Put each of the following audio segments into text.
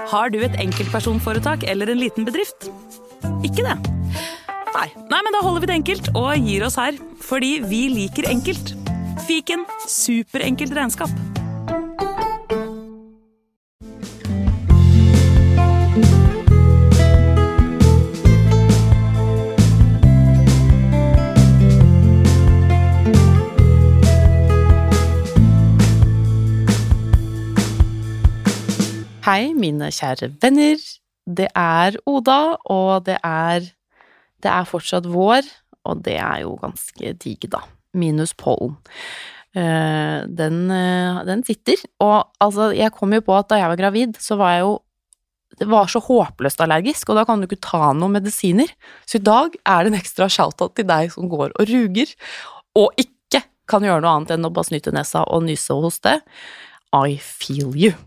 Har du et enkeltpersonforetak eller en liten bedrift? Ikke det? Nei, men da holder vi det enkelt og gir oss her, fordi vi liker enkelt. Fiken, superenkelt regnskap. Hei, mine kjære venner. Det Oda, og det fortsatt vår, og det jo ganske digg da. Minus pollen. Den sitter, og altså, jeg kom jo på at da jeg var gravid, så var jeg jo, det var så håpløst allergisk, og da kan du ikke ta noen medisiner. Så i dag det en ekstra shoutout til deg som går og ruger, og ikke kan gjøre noe annet enn å bare snyte nesa og nyse og hoste. I feel you.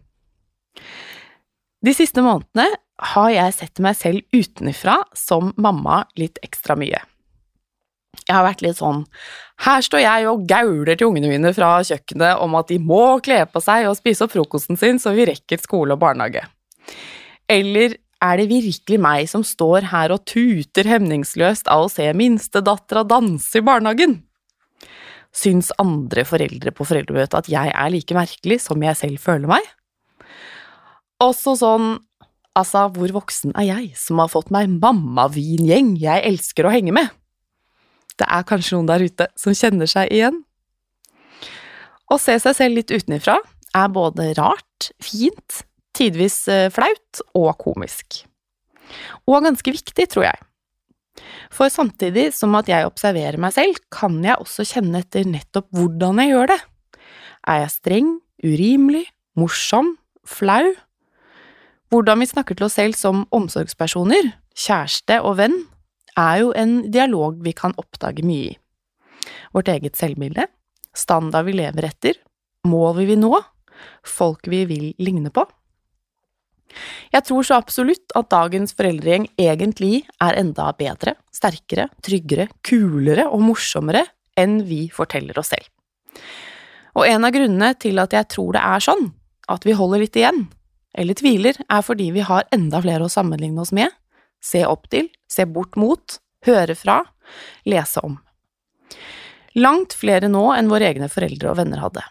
De siste månedene har jeg sett meg selv utenifra som mamma litt ekstra mye. Jeg har vært litt sånn, her står jeg og gauler til ungene mine fra kjøkkenet om at de må kle på seg og spise opp frokosten sin så vi rekker skole og barnehage. Eller det virkelig meg som står her og tuter hemningsløst av å se minstedattera danse i barnehagen? Syns andre foreldre på foreldremøtet at jeg like merkelig som jeg selv føler meg? Også sånn, altså, hvor voksen jeg som har fått meg mamma-vingjeng jeg elsker å henge med? Det kanskje noen der ute som kjenner seg igjen. Å se seg selv litt utenifra både rart, fint, tidvis flaut og komisk. Og ganske viktig, tror jeg. For samtidig som at jeg observerer meg selv, kan jeg også kjenne etter nettopp hvordan jeg gjør det. Jeg streng, urimelig, morsom, flau? Hvordan vi snakker til oss selv som omsorgspersoner, kjæreste og venn, jo en dialog vi kan oppdage mye i. Vårt eget selvbilde, standard vi lever etter, mål vi vil nå, folk vi vil ligne på. Jeg tror så absolutt at dagens foreldregjeng egentlig enda bedre, sterkere, tryggere, kulere og morsommere enn vi forteller oss selv. Og en av grunnene til at jeg tror det sånn, at vi holder litt igjen, eller tviler, fordi vi har enda flere å sammenligne oss med, se opp til, se bort mot, høre fra, lese om. Langt flere nå enn våre egne foreldre og venner hadde.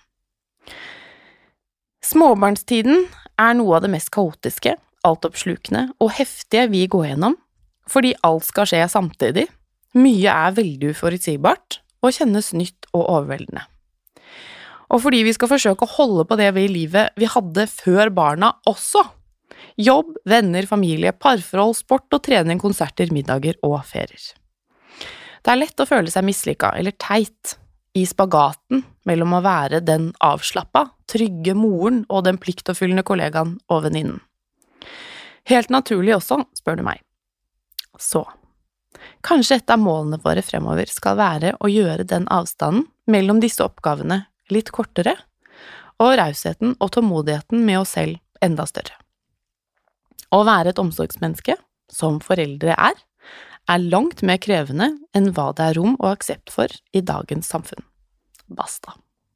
Småbarnstiden noe av det mest kaotiske, altoppslukende og heftige vi går gjennom, fordi alt skal skje samtidig. Mye veldig uforutsigbart og kjennes nytt og overveldende. Og fordi vi skal forsøke å holde på det vi i livet vi hadde før barna også. Jobb, venner, familie, parforhold, sport og trening, konserter, middager og ferier. Det lett å føle seg mislykket eller teit i spagaten mellom å være den avslappet, trygge moren og den pliktoppfyllende kollegaen og venninnen. Helt naturlig også, spør du meg. Så, kanskje et av målene våre fremover skal være å gjøre den avstanden mellom disse oppgavene litt kortere, og rausheten og tålmodigheten med oss selv enda større. Å være et omsorgsmenneske, som foreldre langt mer krevende enn hva det rom og aksept for i dagens samfunn. Basta.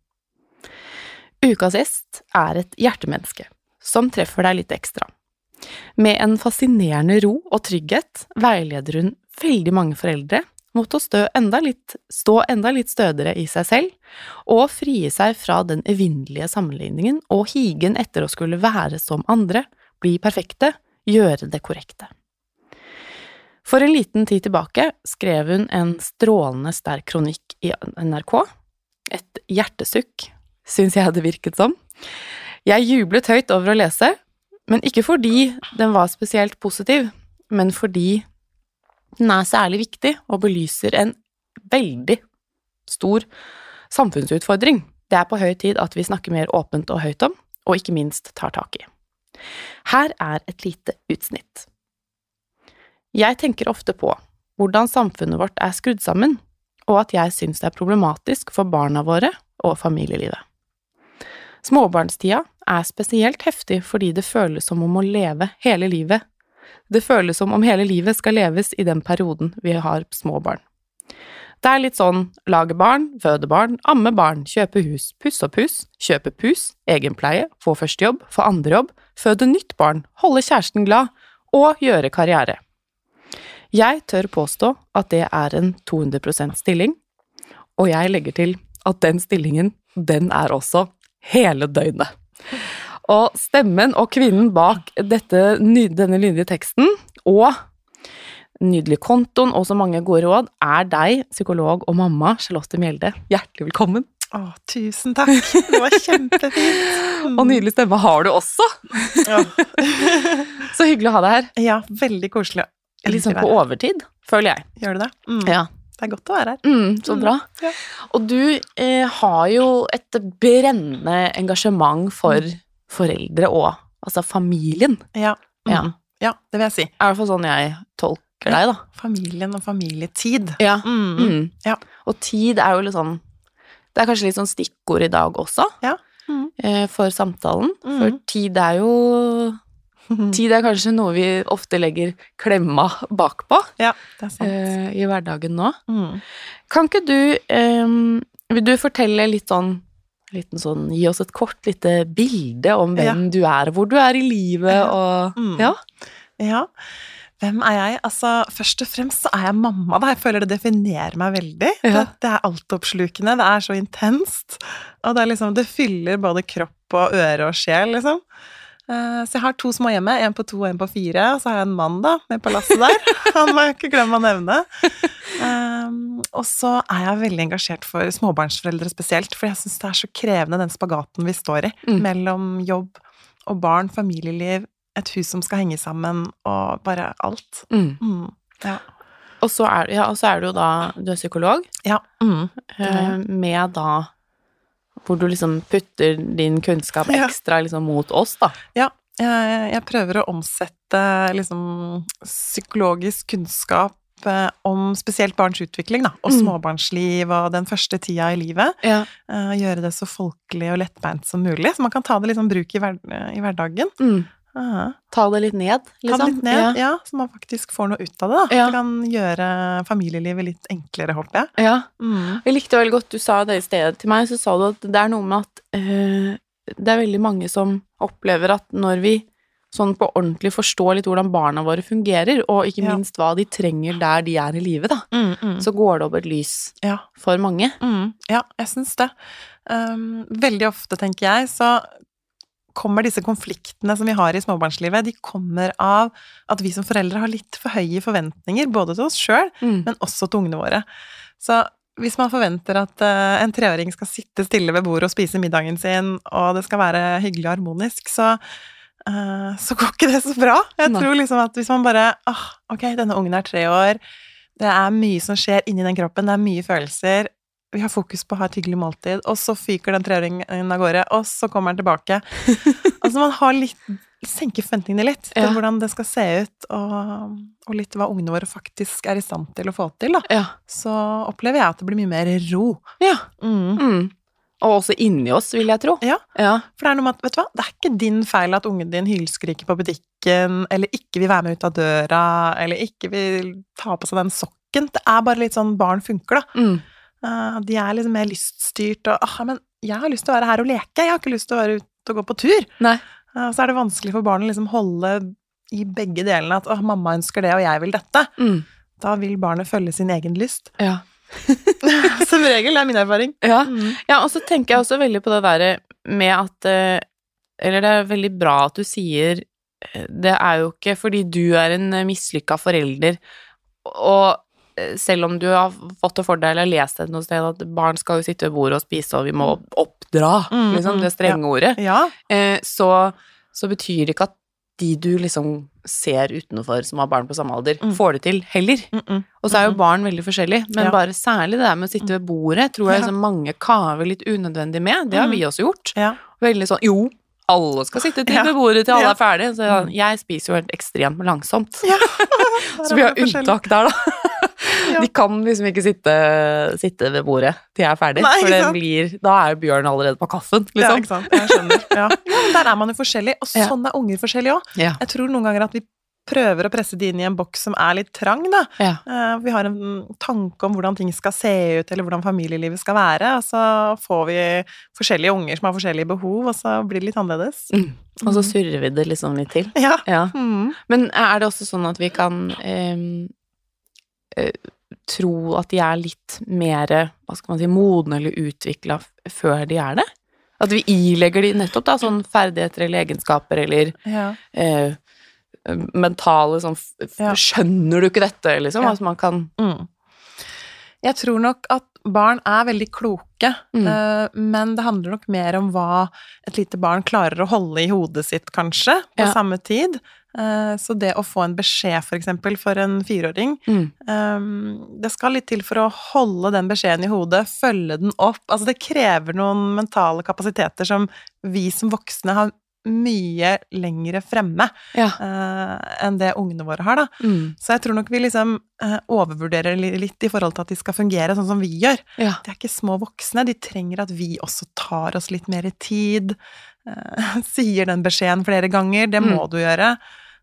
Ukas gjest et hjertemenneske, som treffer deg litt ekstra. Med en fascinerende ro og trygghet veileder hun veldig mange foreldre mot å stå enda litt stødigere i seg selv, og frie seg fra den evinnelige sammenligningen og higen etter å skulle være som andre, bli perfekte, gjøre det korrekte. For en liten tid tilbake skrev hun en strålende sterk kronikk i NRK, et hjertesukk, synes jeg det virket som. Jeg jublet høyt over å lese, men ikke fordi den var spesielt positiv, men fordi den særlig viktig og belyser en veldig stor samfunnsutfordring. Det på høy tid at vi snakker mer åpent og høyt om, og ikke minst tar tak i. Her et lite utsnitt. Jeg tenker ofte på hvordan samfunnet vårt skrudd sammen, og at jeg synes det problematisk for barna våre og familielivet. Småbarnstida spesielt heftig fordi det føles som om å leve hele livet. Det føles som om hele livet skal leves i den perioden vi har små barn. Det litt sånn lage barn, føde barn, amme barn, kjøpe hus, pusse opp hus, kjøpe pus, egenpleie, få første jobb, få andre jobb, føde nytt barn, holde kjæresten glad og gjøre karriere. Jeg tør påstå at det en 200% stilling, og jeg legger til at den stillingen, den også hele døgnet. Og stemmen og kvinnen bak denne nydelige teksten, og nydelig kontoen og så mange gode råd, deg, psykolog og mamma, Charlotte Mjelde. Hjertelig velkommen. Tusen takk. Det var kjempefint. Og nydelig stemme har du også. Så hyggelig å ha deg her. Ja, veldig koselig. Litt sånn på overtid, føler jeg. Gjør du det? Ja. Det godt å være her. Så bra. Ja. Og du har jo et brennende engasjement for foreldre og altså familien. Ja, det vil jeg si. I hvert fall sånn jeg tolker deg, da. Familien og familietid. Ja. Ja. Og tid jo litt sånn, det kanskje litt sånn stikkord i dag også, for samtalen. For tid jo tid kanskje noe vi ofte legger klemma bakpå. Ja, det sant. I hverdagen nå. Kan ikke du, vil du fortelle litt sånn, gi oss et kort lite bilde om hvem du hvor du i livet, og Ja, hvem jeg? Altså, først og fremst så jeg mamma, da. Jeg føler det definerer meg veldig. Det altoppslukende, det så intenst. Og det liksom, det fyller både kropp og øre og sjel, liksom. Så jeg har 2 små hjemme, 1 på 2 og 1 på 4, og så har jeg en mann da, med på lasset der. Han må jeg ikke glemme å nevne. Og så jeg veldig engasjert for småbarnsforeldre spesielt, for jeg synes det så krevende den spagaten vi står i, mellom jobb og barn, familieliv, et hus som skal henge sammen, og bare alt. Ja. Og så du jo da, du psykolog. Ja. Med da hvor du liksom putter din kunnskap ekstra liksom mot oss, da. Ja, jeg prøver å omsette liksom psykologisk kunnskap om spesielt barns utvikling, da, og småbarnsliv og den første tida i livet. Gjøre det så folkelig og lettbeint som mulig, så man kan ta det liksom bruk i hverdagen. Ta det litt ned, liksom. Ta det litt ned, ja, så man faktisk får noe ut av det, da. Det kan gjøre familielivet litt enklere, håper jeg. Ja, jeg likte veldig godt, du sa det i stedet til meg, så sa du at det noe med at det veldig mange som opplever at når vi sånn på ordentlig forstår litt hvordan barna våre fungerer, og ikke minst hva de trenger der de i livet, da, så går det opp et lys for mange. Ja, jeg synes det. Veldig ofte, tenker jeg, så kommer disse konfliktene som vi har i småbarnslivet, de kommer av at vi som foreldre har litt for høye forventninger, både til oss selv, men også til ungene våre. Så hvis man forventer at en 3-åring skal sitte stille ved bordet og spise middagen sin, og det skal være hyggelig og harmonisk, så går ikke det så bra. Jeg tror liksom at hvis man bare, ok, denne ungen 3 år, det mye som skjer inni den kroppen, det mye følelser, vi har fokus på å ha et hyggelig måltid, og så fyker den 3-åringen av gårde, og så kommer den tilbake. Altså man har senker forventningene litt til hvordan det skal se ut, og litt hva ungene våre faktisk i stand til å få til, da. Så opplever jeg at det blir mye mer ro. Ja. Og også inni oss, vil jeg tro. Ja. For det noe med at, vet du hva, det ikke din feil at ungen din hylskriker på butikken, eller ikke vil være med ut av døra, eller ikke vil ta på seg den sokken. Det bare litt sånn barn funker, da. De liksom mer lyststyrt, og men jeg har lyst til å være her og leke, jeg har ikke lyst til å være ute og gå på tur. Nei. Så det vanskelig for barnet liksom holde i begge delene at mamma ønsker det, og jeg vil dette. Da vil barnet følge sin egen lyst. Ja. Som regel, det min erfaring. Ja, og så tenker jeg også veldig på det der med at, eller det veldig bra at du sier, det jo ikke fordi du en mislykket forelder, og selv om du har fått det for deg eller lest det noe sted at barn skal jo sitte ved bordet og spise og vi må oppdra, liksom, det strenge ordet, så betyr det ikke at de du liksom ser utenfor som har barn på samme alder, får det til heller. Og så jo barn veldig forskjellig, men bare særlig det der med å sitte ved bordet, tror jeg liksom mange kaver litt unødvendig med, det har vi også gjort. Veldig sånn, jo, alle skal sitte til ved bordet til alle ferdig, så jeg spiser jo helt ekstremt langsomt. Så vi har unntak der, da. De kan liksom ikke sitte ved bordet til jeg ferdig, for da Bjørn allerede på kaffen, liksom. Ja, ikke sant, jeg skjønner. Men der man jo forskjellig, og sånn unger forskjellig også. Jeg tror noen ganger at vi prøver å presse de inn i en boks som litt trang, da. Ja. Vi har en tanke om hvordan ting skal se ut, eller hvordan familielivet skal være, og så får vi forskjellige unger som har forskjellige behov, og så blir det litt annerledes. Og så surrer vi det liksom litt til. Ja. Ja. Men det også sånn at vi kan tro at de litt mer, hva skal man si, modne eller utviklet før de det? At vi ilegger de nettopp da, sånn ferdigheter eller egenskaper, eller mentale, sånn, skjønner du ikke dette, liksom? Altså man kan... Jeg tror nok at barn veldig kloke, men det handler nok mer om hva et lite barn klarer å holde i hodet sitt, kanskje, på samme tid. Så det å få en beskjed, for eksempel, for en 4-åring, det skal litt til for å holde den beskjeden i hodet, følge den opp. Altså, det krever noen mentale kapasiteter som vi som voksne har mye lengre fremme enn det ungene våre har, da. Så jeg tror nok vi liksom overvurderer litt i forhold til at de skal fungere sånn som vi gjør. De ikke små voksne, de trenger at vi også tar oss litt mer tid, sier den beskjeden flere ganger, det må du gjøre.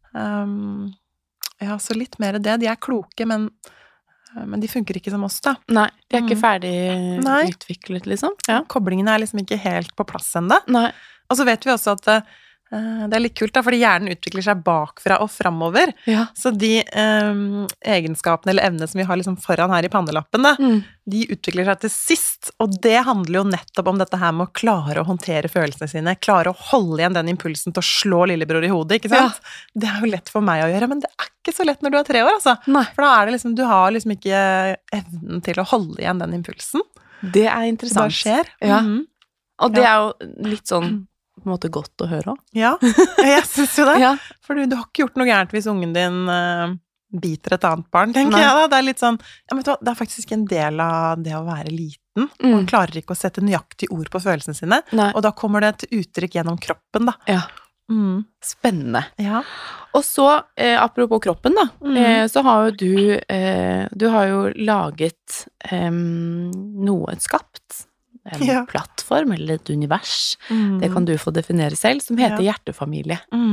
Så litt mer det. De kloke, men de funker ikke som oss, da. Nei, de ikke ferdig utviklet, liksom. Ja. Koblingen liksom ikke helt på plass enda. Nei. Og så vet vi også at det litt kult, da, fordi hjernen utvikler seg bakfra og fremover. Ja. Så de egenskapene eller evnene som vi har liksom foran her i pannelappen, da, de utvikler seg til sist. Og det handler jo nettopp om dette her med å klare å håndtere følelsene sine, klare å holde igjen den impulsen til å slå lillebror i hodet, ikke sant? Ja. Det jo lett for meg å gjøre, men det ikke så lett når du 3 år, altså. Nei. For da det liksom, du har liksom ikke evnen til å holde igjen den impulsen. Det interessant. Det skjer. Ja. Og det jo litt sånn på en måte godt å høre også. Ja, jeg synes jo det. Ja. For du har ikke gjort noe gærent hvis ungen din biter et annet barn, tenker jeg da. Det litt sånn, vet du hva, det faktisk en del av det å være liten. Man klarer ikke å sette nøyaktig ord på følelsene sine, og da kommer det til uttrykk gjennom kroppen, da. Ja. Spennende. Ja. Og så, apropos kroppen da, så har jo du har jo laget noe skapt, en plattform eller et univers, det kan du få definere selv, som heter hjertefamilie.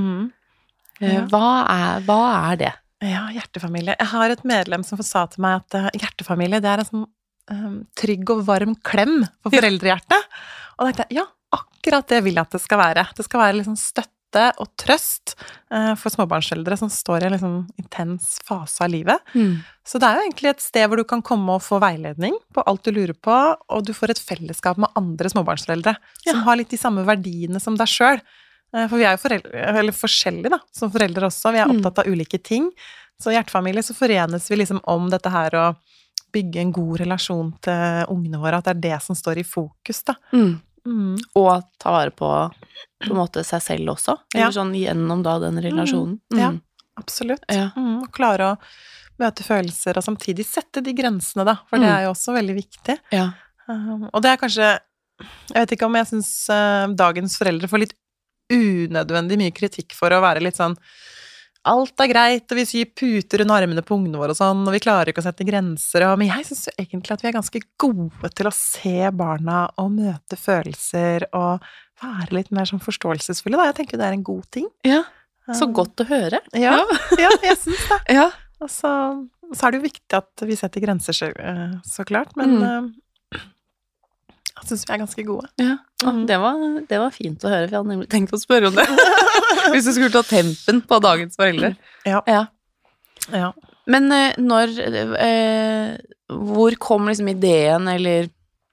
Hva det? Ja, hjertefamilie. Jeg har et medlem som sa til meg at hjertefamilie, det en sånn trygg og varm klem for foreldrehjertet. Og da tenkte jeg, akkurat det vil jeg at det skal være. Det skal være liksom støtte og trøst for småbarnsforeldre som står i en liksom intens fase av livet. Så det jo egentlig et sted hvor du kan komme og få veiledning på alt du lurer på, og du får et fellesskap med andre småbarnsforeldre som har litt de samme verdiene som deg selv. For vi jo forskjellige da, som foreldre også. Vi opptatt av ulike ting. Så i hjertefamilie så forenes vi liksom om dette her å bygge en god relasjon til ungene våre, at det det som står i fokus da. Og ta vare på en måte seg selv også, eller sånn gjennom da den relasjonen. Ja, absolutt. Og klare å møte følelser, og samtidig sette de grensene da, for det jo også veldig viktig. Ja. Og det kanskje, jeg vet ikke om jeg synes dagens foreldre får litt unødvendig mye kritikk for å være litt sånn, alt greit, og vi syr puter under armene på ungene våre og sånn, og vi klarer ikke å sette grenser, men jeg synes jo egentlig at vi ganske gode til å se barna og møte følelser og være litt mer sånn forståelsesfulle, da. Jeg tenker det en god ting. Ja, så godt å høre. Ja, jeg synes det. Ja. Og så det jo viktig at vi setter grenser så klart, men jeg synes vi ganske gode. Ja, det var fint å høre, for jeg hadde nemlig tenkt å spørre om det. Hvis du skulle ta tempen på dagens foreldre. Ja. Men hvor kom liksom ideen, eller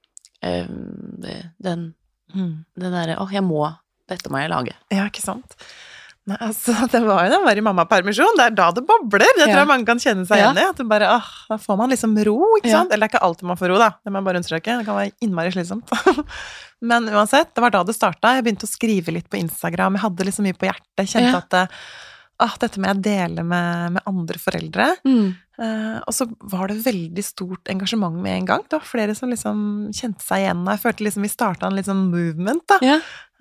den der, dette må jeg lage. Ja, ikke sant? Nei, altså, det var jo da var i mammapermisjon, det da det bobler, det tror jeg mange kan kjenne seg igjen i, at det bare, da får man liksom ro, ikke sant? Eller det ikke alltid man får ro da, det må jeg bare understreke, det kan være innmari slitsomt. Men uansett, det var da det startet, jeg begynte å skrive litt på Instagram, jeg hadde liksom mye på hjertet, kjente at dette må jeg dele med andre foreldre, og så var det veldig stort engasjement med en gang, det var flere som liksom kjente seg igjen, og jeg følte liksom vi startet en litt sånn movement da.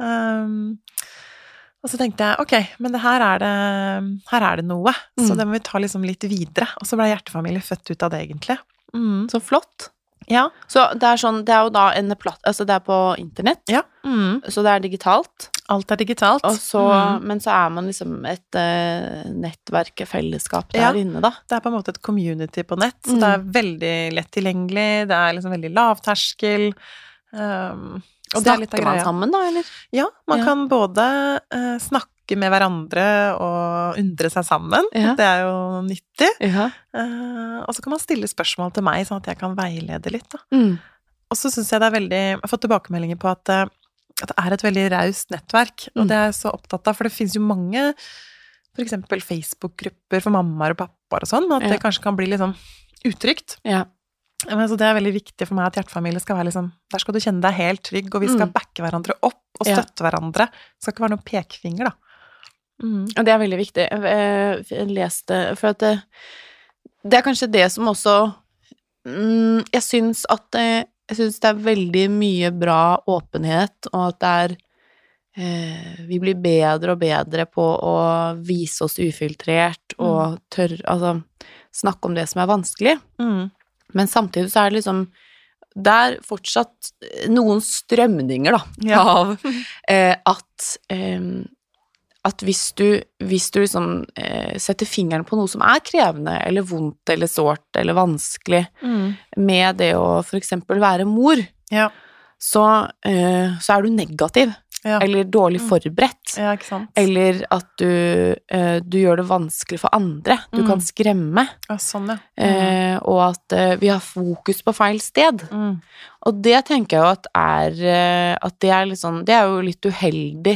Og så tenkte jeg, ok, men her det noe, så det må vi ta liksom litt videre, og så ble hjertefamilie født ut av det egentlig. Så flott. Ja. Så det sånn, det jo da en platt, altså det på internett, ja. Så det digitalt. Alt digitalt. Og så, men så man liksom et nettverk, fellesskap der inne, da. Det på en måte et community på nett, så det veldig lett tilgjengelig, det liksom veldig lavterskel. Og snakker man sammen, da, eller? Ja, man kan både snakke med hverandre og undre seg sammen. Det jo nyttig. Og så kan man stille spørsmål til meg, sånn at jeg kan veilede litt, da. Og så synes jeg det veldig... Jeg har fått tilbakemeldinger på at det et veldig raust nettverk, og det jeg så opptatt av, for det finnes jo mange, for eksempel Facebook-grupper for mammaer og pappaer og sånn, at det kanskje kan bli litt sånn utrygt. Men så det veldig viktig for meg at hjertefamilie skal være liksom, der skal du kjenne deg helt trygg, og vi skal backe hverandre opp og støtte hverandre. Det skal ikke være noen pekfinger, da. Og det veldig viktig. Jeg leste, for at det kanskje det som også jeg synes det veldig mye bra åpenhet, og at det vi blir bedre og bedre på å vise oss ufiltrert og altså snakke om det som vanskelig. Men samtidig så det liksom det fortsatt noen strømninger da av at hvis du liksom setter fingeren på noe som krevende, eller vondt, eller sårt, eller vanskelig, med det å for eksempel være mor, så du negativ. Eller dårlig forberedt. Ikke sant? Eller at du gjør det vanskelig for andre. Du kan skremme. Sånn, og at vi har fokus på feil sted. Og det tenker jeg jo at det liksom, det jo litt uheldig.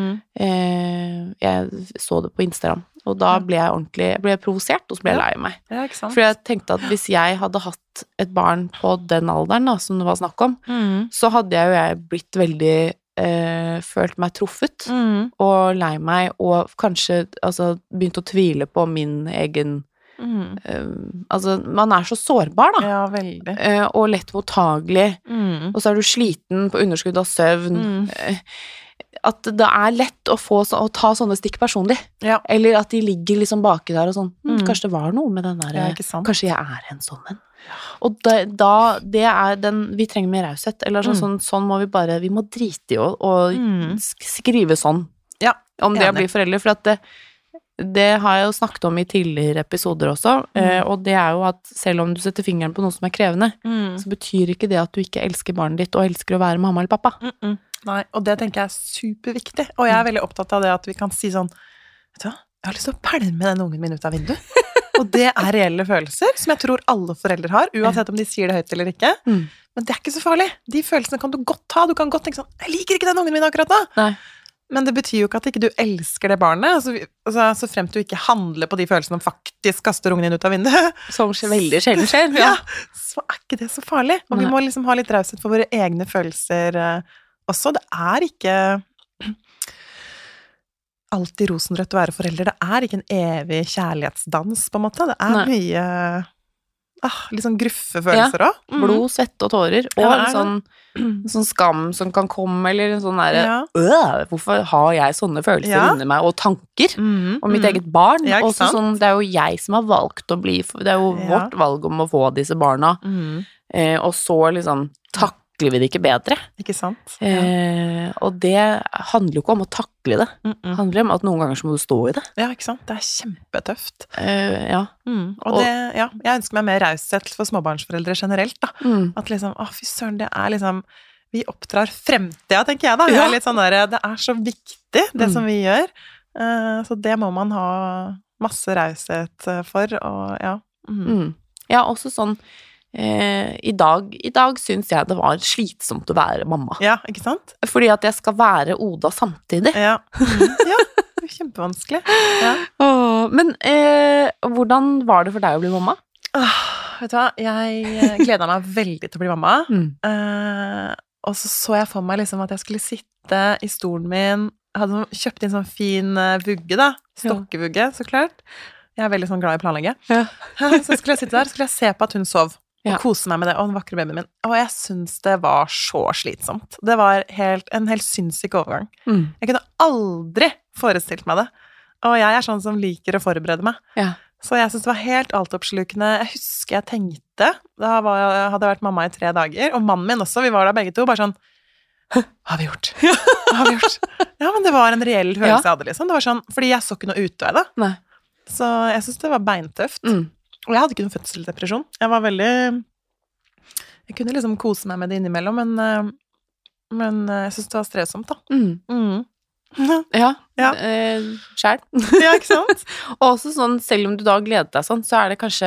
Jeg så det på Instagram, og da ble jeg provosert, og så ble jeg lei meg. Ikke sant? For jeg tenkte at hvis jeg hadde hatt et barn på den alderen da, som det var snakk om, så hadde jeg blitt veldig følt meg truffet og lei meg, og kanskje begynt å tvile på min egen altså, man så sårbar da. Veldig. Og lett mottagelig, og så du sliten på underskudd av søvn, at det lett å ta sånne stikk personlig, eller at de ligger liksom baki der og sånn, kanskje det var noe med den der, kanskje jeg en sånn en. Og vi trenger mer raushet, eller sånn må vi må drite i å skrive sånn, om det å bli foreldre, for at det har jeg jo snakket om i tidligere episoder også, og det jo at selv om du setter fingeren på noe som krevende, så betyr ikke det at du ikke elsker barnet ditt, og elsker å være mamma eller pappa. Nei, og det tenker jeg superviktig, og jeg veldig opptatt av det at vi kan si sånn, vet du hva, jeg har lyst til å pælme den ungen min ut av vinduet. Og det reelle følelser, som jeg tror alle foreldre har, uansett om de sier det høyt eller ikke. Men det ikke så farlig. De følelsene kan du godt ha. Du kan godt tenke sånn, jeg liker ikke den ungen min akkurat da. Nei. Men det betyr jo ikke at ikke du elsker det barnet. Så fremt du ikke handler på de følelsene om faktisk kaster ungen din ut av vinduet. Som veldig sjelden skjer. Ja, så ikke det så farlig. Og vi må liksom ha litt raushet for våre egne følelser også. Det ikke alltid rosenrødt å være forelder. Det ikke en evig kjærlighetsdans, på en måte. Det mye litt sånn gruffe følelser også. Blod, svette og tårer. Og sånn skam som kan komme, eller en sånn der hvorfor har jeg sånne følelser inni meg, og tanker om mitt eget barn. Og sånn, det jo jeg som har valgt å bli, det jo vårt valg om å få disse barna. Og så liksom takler vi det ikke bedre. Ikke sant? Og det handler jo ikke om å takle det. Det handler om at noen ganger så må du stå i det. Ja, ikke sant? Det kjempetøft. Og det, jeg ønsker meg mer raushet for småbarnsforeldre generelt, da. At liksom, fy søren, det liksom, vi oppdrar fremtida, tenker jeg da. Det litt sånn der, det så viktig, det som vi gjør. Så det må man ha masse raushet for, og Ja, også sånn I dag synes jeg det var slitsomt å være mamma. Ja, ikke sant? Fordi at jeg skal være Oda samtidig. Ja, det kjempevanskelig. Men hvordan var det for deg å bli mamma? Vet du hva, jeg gledet meg veldig til å bli mamma. Og så jeg for meg liksom at jeg skulle sitte i stolen min. Jeg hadde kjøpt inn sånn fin vugge da, stokkevugge, så klart. Jeg veldig sånn glad i å planlegge. Så skulle jeg sitte der, skulle jeg se på at hun sov. Og kose meg med det, og den vakre babyen min. Og jeg synes det var så slitsomt. Det var en helt sinnssyk overgang. Jeg kunne aldri forestilt meg det. Og jeg sånn som liker å forberede meg. Så jeg synes det var helt altoppslukende. Jeg husker jeg tenkte, jeg hadde vært mamma i 3 dager, og mannen min også, vi var der begge to, bare sånn, hva har vi gjort? har vi gjort. Ja, men det var en reell følelse jeg hadde, liksom. Det var sånn, fordi jeg så ikke noe utvei da. Nei. Så jeg synes det var beintøft. Og jeg hadde ikke noen fødselsdepresjon. Jeg var veldig... Jeg kunne liksom kose meg med det innimellom, men jeg synes det var stressomt da. Ja, selv. Ja, ikke sant? Og også sånn, selv om du da gleder deg sånn, så er det kanskje...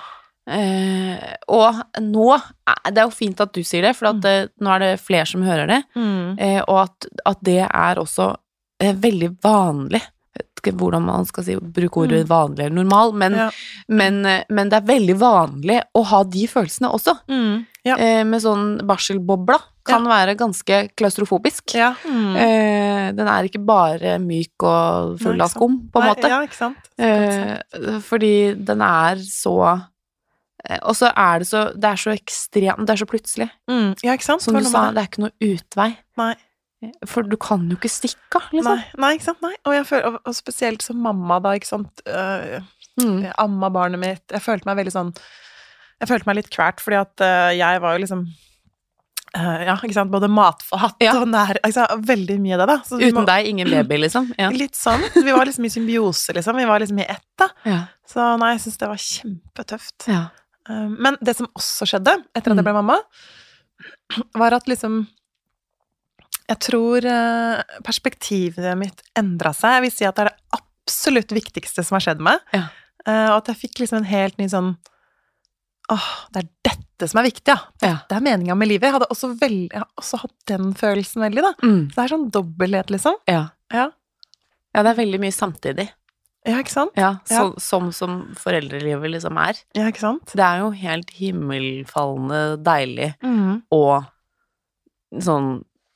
og nå, det er jo fint at du sier det, for at nå er det flere som hører det, og at det er også veldig vanlig. Jeg vet ikke hvordan man skal si, bruke ordet vanlig eller normal, men det er veldig vanlig å ha de følelsene også. Med sånn barselbobla kan være ganske klaustrofobisk. Den er ikke bare myk og full av skum, på en måte. Ja, ikke sant? Fordi den er så... Og så er det så... Det er så ekstremt... Det er så plutselig. Ja, ikke sant? Som du sa, det er ikke noe utvei. Nei. For du kan jo ikke stikke, liksom. Nei, ikke sant? Nei. Og jeg føler... Og spesielt som mamma da, ikke sant? Jeg amma barnet mitt. Jeg følte meg veldig sånn... Jeg følte meg litt kvært, fordi at jeg var jo liksom... ja, ikke sant? Både matforhatt og nær... Altså, veldig mye av det da. Så uten deg, ingen baby, liksom. Litt sånn. Vi var liksom i symbiose, liksom. Vi var liksom i ett, da. Så nei, jeg synes det var kjempetøft. Men det som også skjedde etter at jeg ble mamma, var at liksom jeg tror perspektivet mitt endret seg. Jeg vil si at det er det absolutt viktigste som har skjedd meg. Og at jeg fikk liksom en helt ny sånn det er dette som er viktig, det er meningen med livet. Jeg har også hatt den følelsen veldig, da. Det er sånn dobbelthet, liksom. Ja, det er veldig mye samtidig. Ja, ikke sant? Ja, som foreldrelivet liksom er. Ja, ikke sant? Det er jo helt himmelfallende deilig og sånn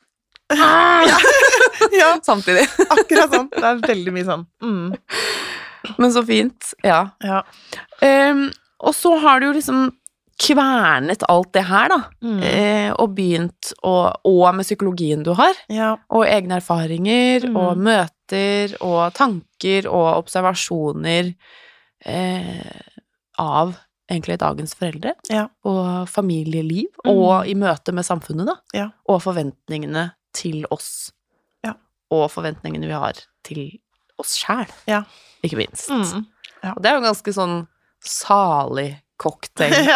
samtidig. Akkurat sånn. Det er veldig mye sånn. Men så fint, og så har du jo liksom kvernet alt det her, da. Og begynt, og med psykologien du har, og egne erfaringer, og møter, og tanker, og observasjoner av egentlig dagens foreldre, og familieliv, og i møte med samfunnet, da. Og forventningene til oss, og forventningene vi har til oss selv, ikke minst. Og det er jo ganske sånn salig cocktail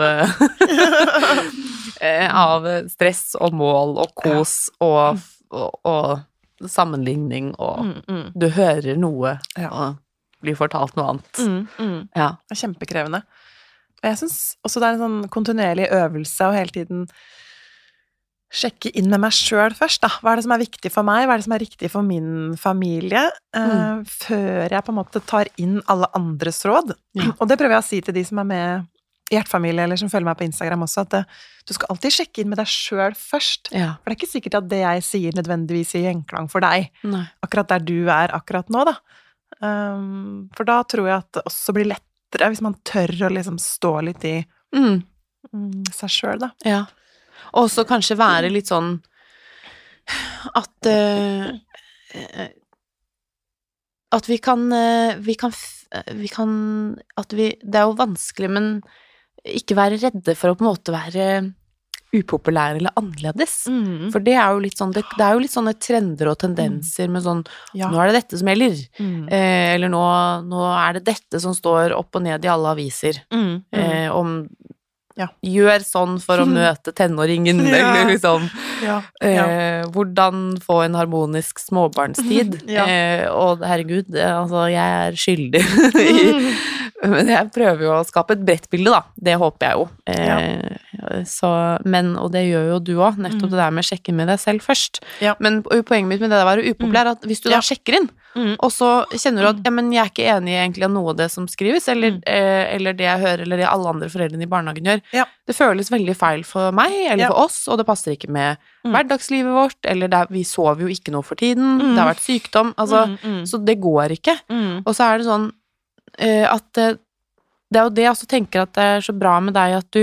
av stress og mål og kos og sammenligning, og du hører noe og blir fortalt noe annet. Det er kjempekrevende. Og jeg synes også det er en sånn kontinuerlig øvelse å hele tiden sjekke inn med meg selv først, da. Hva er det som er viktig for meg? Hva er det som er riktig for min familie? Før jeg på en måte tar inn alle andres råd. Og det prøver jeg å si til de som er med i Hjertefamilie, eller som følger meg på Instagram også, at du skal alltid sjekke inn med deg selv først. For det er ikke sikkert at det jeg sier nødvendigvis gir gjenklang for deg. Akkurat der du er akkurat nå, da. For da tror jeg at det også blir lettere hvis man tør å liksom stå litt i seg selv, da. Og så kanskje være litt sånn at det er jo vanskelig, men ikke være redde for å på en måte være upopulær eller annerledes. For det er jo litt sånn, det er jo litt sånne trender og tendenser med sånn, nå er det dette som gjelder, eller nå er det dette som står opp og ned i alle aviser, om gjør sånn for å møte tenåringen, eller liksom hvordan få en harmonisk småbarnstid, og herregud, altså jeg er skyldig men jeg prøver jo å skape et bredt bilde, da, det håper jeg jo, og det gjør jo du også, nettopp det der med å sjekke med deg selv først, men poenget mitt med det der var upopulær, at hvis du da sjekker inn, og så kjenner du at, ja, men jeg er ikke enig egentlig av noe av det som skrives, eller det jeg hører, eller det alle andre foreldrene i barnehagen gjør, det føles veldig feil for meg, eller for oss, og det passer ikke med hverdagslivet vårt, eller vi sover jo ikke noe for tiden, det har vært sykdom, altså, så det går ikke, og så er det sånn, at det er jo det jeg også tenker at det er så bra med deg, at du,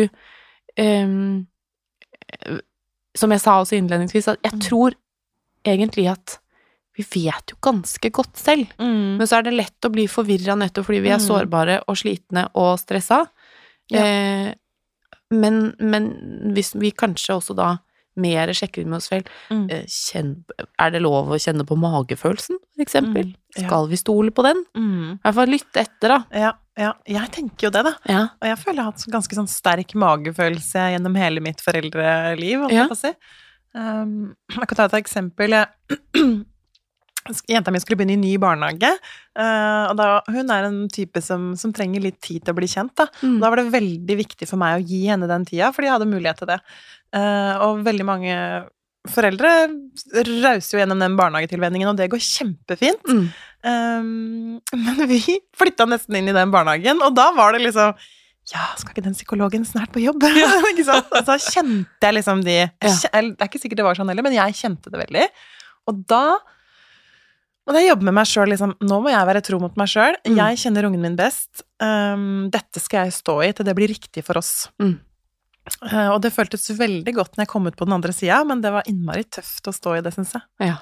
som jeg sa også innledningsvis, at jeg tror egentlig at vi vet jo ganske godt selv, men så er det lett å bli forvirret nettopp fordi vi er sårbare og slitne og stresset, men hvis vi kanskje også da mer sjekker inn med oss selv. Er det lov å kjenne på magefølelsen, for eksempel? Skal vi stole på den? I hvert fall lytte etter, da. Ja, jeg tenker jo det, da. Ja. Og jeg føler jeg har hatt ganske sånn sterk magefølelse gjennom hele mitt foreldreliv, holdt Ja. jeg på å si. Jeg kan ta et eksempel. Jenta mi skulle begynne i ny barnehage, og hun en type som trenger litt tid til å bli kjent, da. Og da var det veldig viktig for meg å gi henne den tida, fordi jeg hadde mulighet til det. Og veldig mange foreldre rauser jo gjennom den barnehagetilvenningen, og det går kjempefint. Men vi flyttet nesten inn i den barnehagen, og da var det liksom, ja, skal ikke den psykologen snart på jobb? Ikke sant? Og så kjente jeg liksom det er ikke sikkert det var sånn heller, men jeg kjente det veldig. Og da jeg jobber med meg selv, liksom, nå må jeg være tro mot meg selv. Jeg kjenner ungen min best. Dette skal jeg stå i til det blir riktig for oss. Og det føltes veldig godt når jeg kom ut på den andre siden, men det var innmari tøft å stå i det, synes jeg. Ja.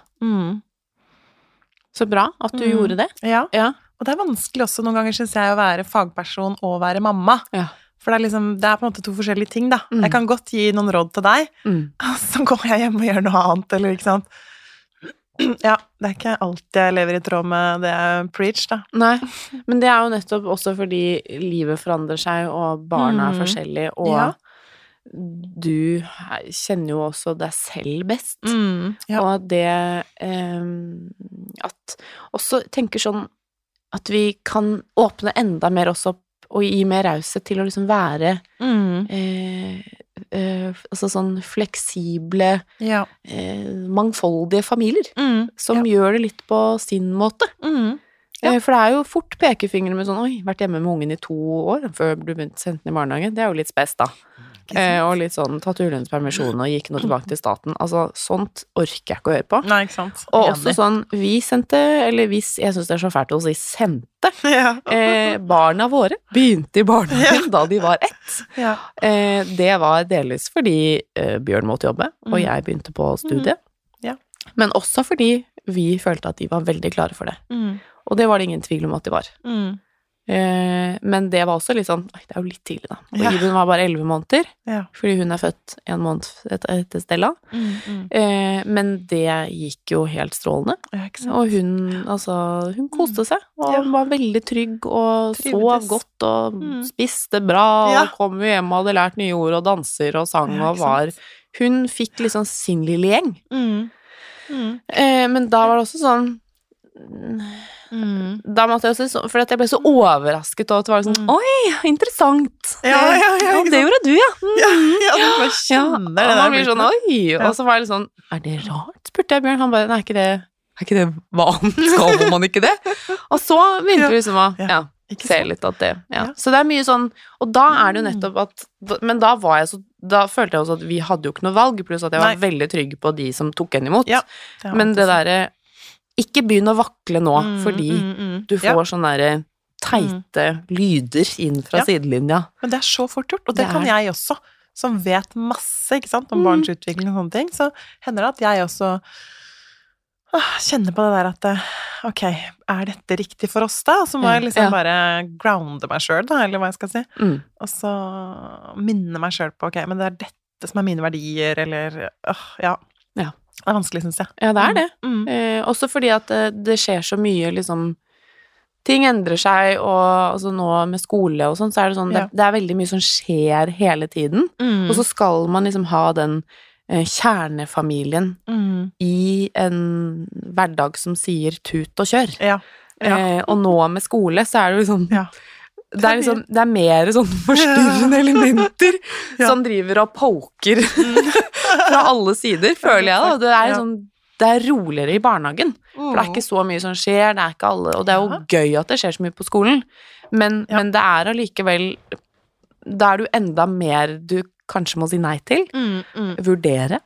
Så bra at du gjorde det. Ja. Og det er vanskelig også noen ganger, synes jeg, å være fagperson og være mamma. Ja. For det er på en måte to forskjellige ting, da. Jeg kan godt gi noen råd til deg, så går jeg hjem og gjør noe annet, eller ikke sant? Ja, det er ikke alltid jeg lever i tråd med det jeg preach, da. Nei, men det er jo nettopp også fordi livet forandrer seg, og barna forskjellige, og du kjenner jo også deg selv best. Og det at også tenker sånn at vi kan åpne enda mer også opp og gi mer raushet til å liksom være altså sånn fleksible, mangfoldige familier, som gjør det litt på sin måte. For det er jo fort pekefingre med sånn, oi, vært hjemme med ungen i 2 år før du begynte å sende den i barnehage, det er jo litt spes da. Og litt sånn, tatt ulønnspermisjon og gikk nå tilbake til staten. Altså, sånt orker jeg ikke å høre på. Nei, ikke sant. Og også sånn, vi sendte, eller hvis, jeg synes det er så fælt å si, sendte barna våre begynte i barnehagen da de var 1. Det var delvis fordi Bjørn måtte jobbe, og jeg begynte på studiet. Men også fordi vi følte at de var veldig klare for det. Og det var det ingen tvil om at de var. Men det var også litt sånn, det er jo litt tidlig da. Og Iben var bare 11 måneder, fordi hun er født 1 måned etter Stella. Men det gikk jo helt strålende. Og hun koste seg, og var veldig trygg, og sov godt, og spiste bra, og kom jo hjem og hadde lært nye ord, og danser, og sang, og var... Hun fikk liksom sin lille gjeng. Men da var det også sånn... Da måtte jeg også, for jeg ble så overrasket og at det var sånn, oi, interessant det gjorde du, du bare kjenner det der man blir sånn, oi, og så var jeg litt sånn, det rart, spurte jeg Bjørn, han bare, nei, er ikke det vanlig, skal man ikke det? Og så begynte vi liksom å se litt at det, så det er mye sånn, og da det jo nettopp at, men da følte jeg også at vi hadde jo ikke noe valg, pluss at jeg var veldig trygg på de som tok henne imot, men det der ikke begynn å vakle nå, fordi du får sånne der teite lyder inn fra sidelinja. Men det er så fort gjort, og det kan jeg også, som vet masse, ikke sant, om barns utvikling og sånne ting, så hender det at jeg også kjenner på det der at, ok, dette riktig for oss da? Så må jeg liksom bare grounde meg selv da, eller hva jeg skal si. Og så minne meg selv på, ok, men det er dette som er mine verdier, eller, det er vanskelig, synes jeg. Ja, det er det. Også fordi at det skjer så mye, liksom, ting endrer seg, og altså nå med skole og sånn, så det sånn, det er veldig mye som skjer hele tiden, og så skal man liksom ha den kjernefamilien i en hverdag som sier tut og kjør. Og nå med skole, så det jo liksom... Det er liksom, det er mer sånn forstyrrende elementer som driver og poker fra alle sider, føler jeg da. Det er sånn, det er roligere i barnehagen, for det er ikke så mye som skjer, det er ikke alle, og det er jo gøy at det skjer så mye på skolen, men det er allikevel, da du enda mer du kanskje må si nei til, vurdere,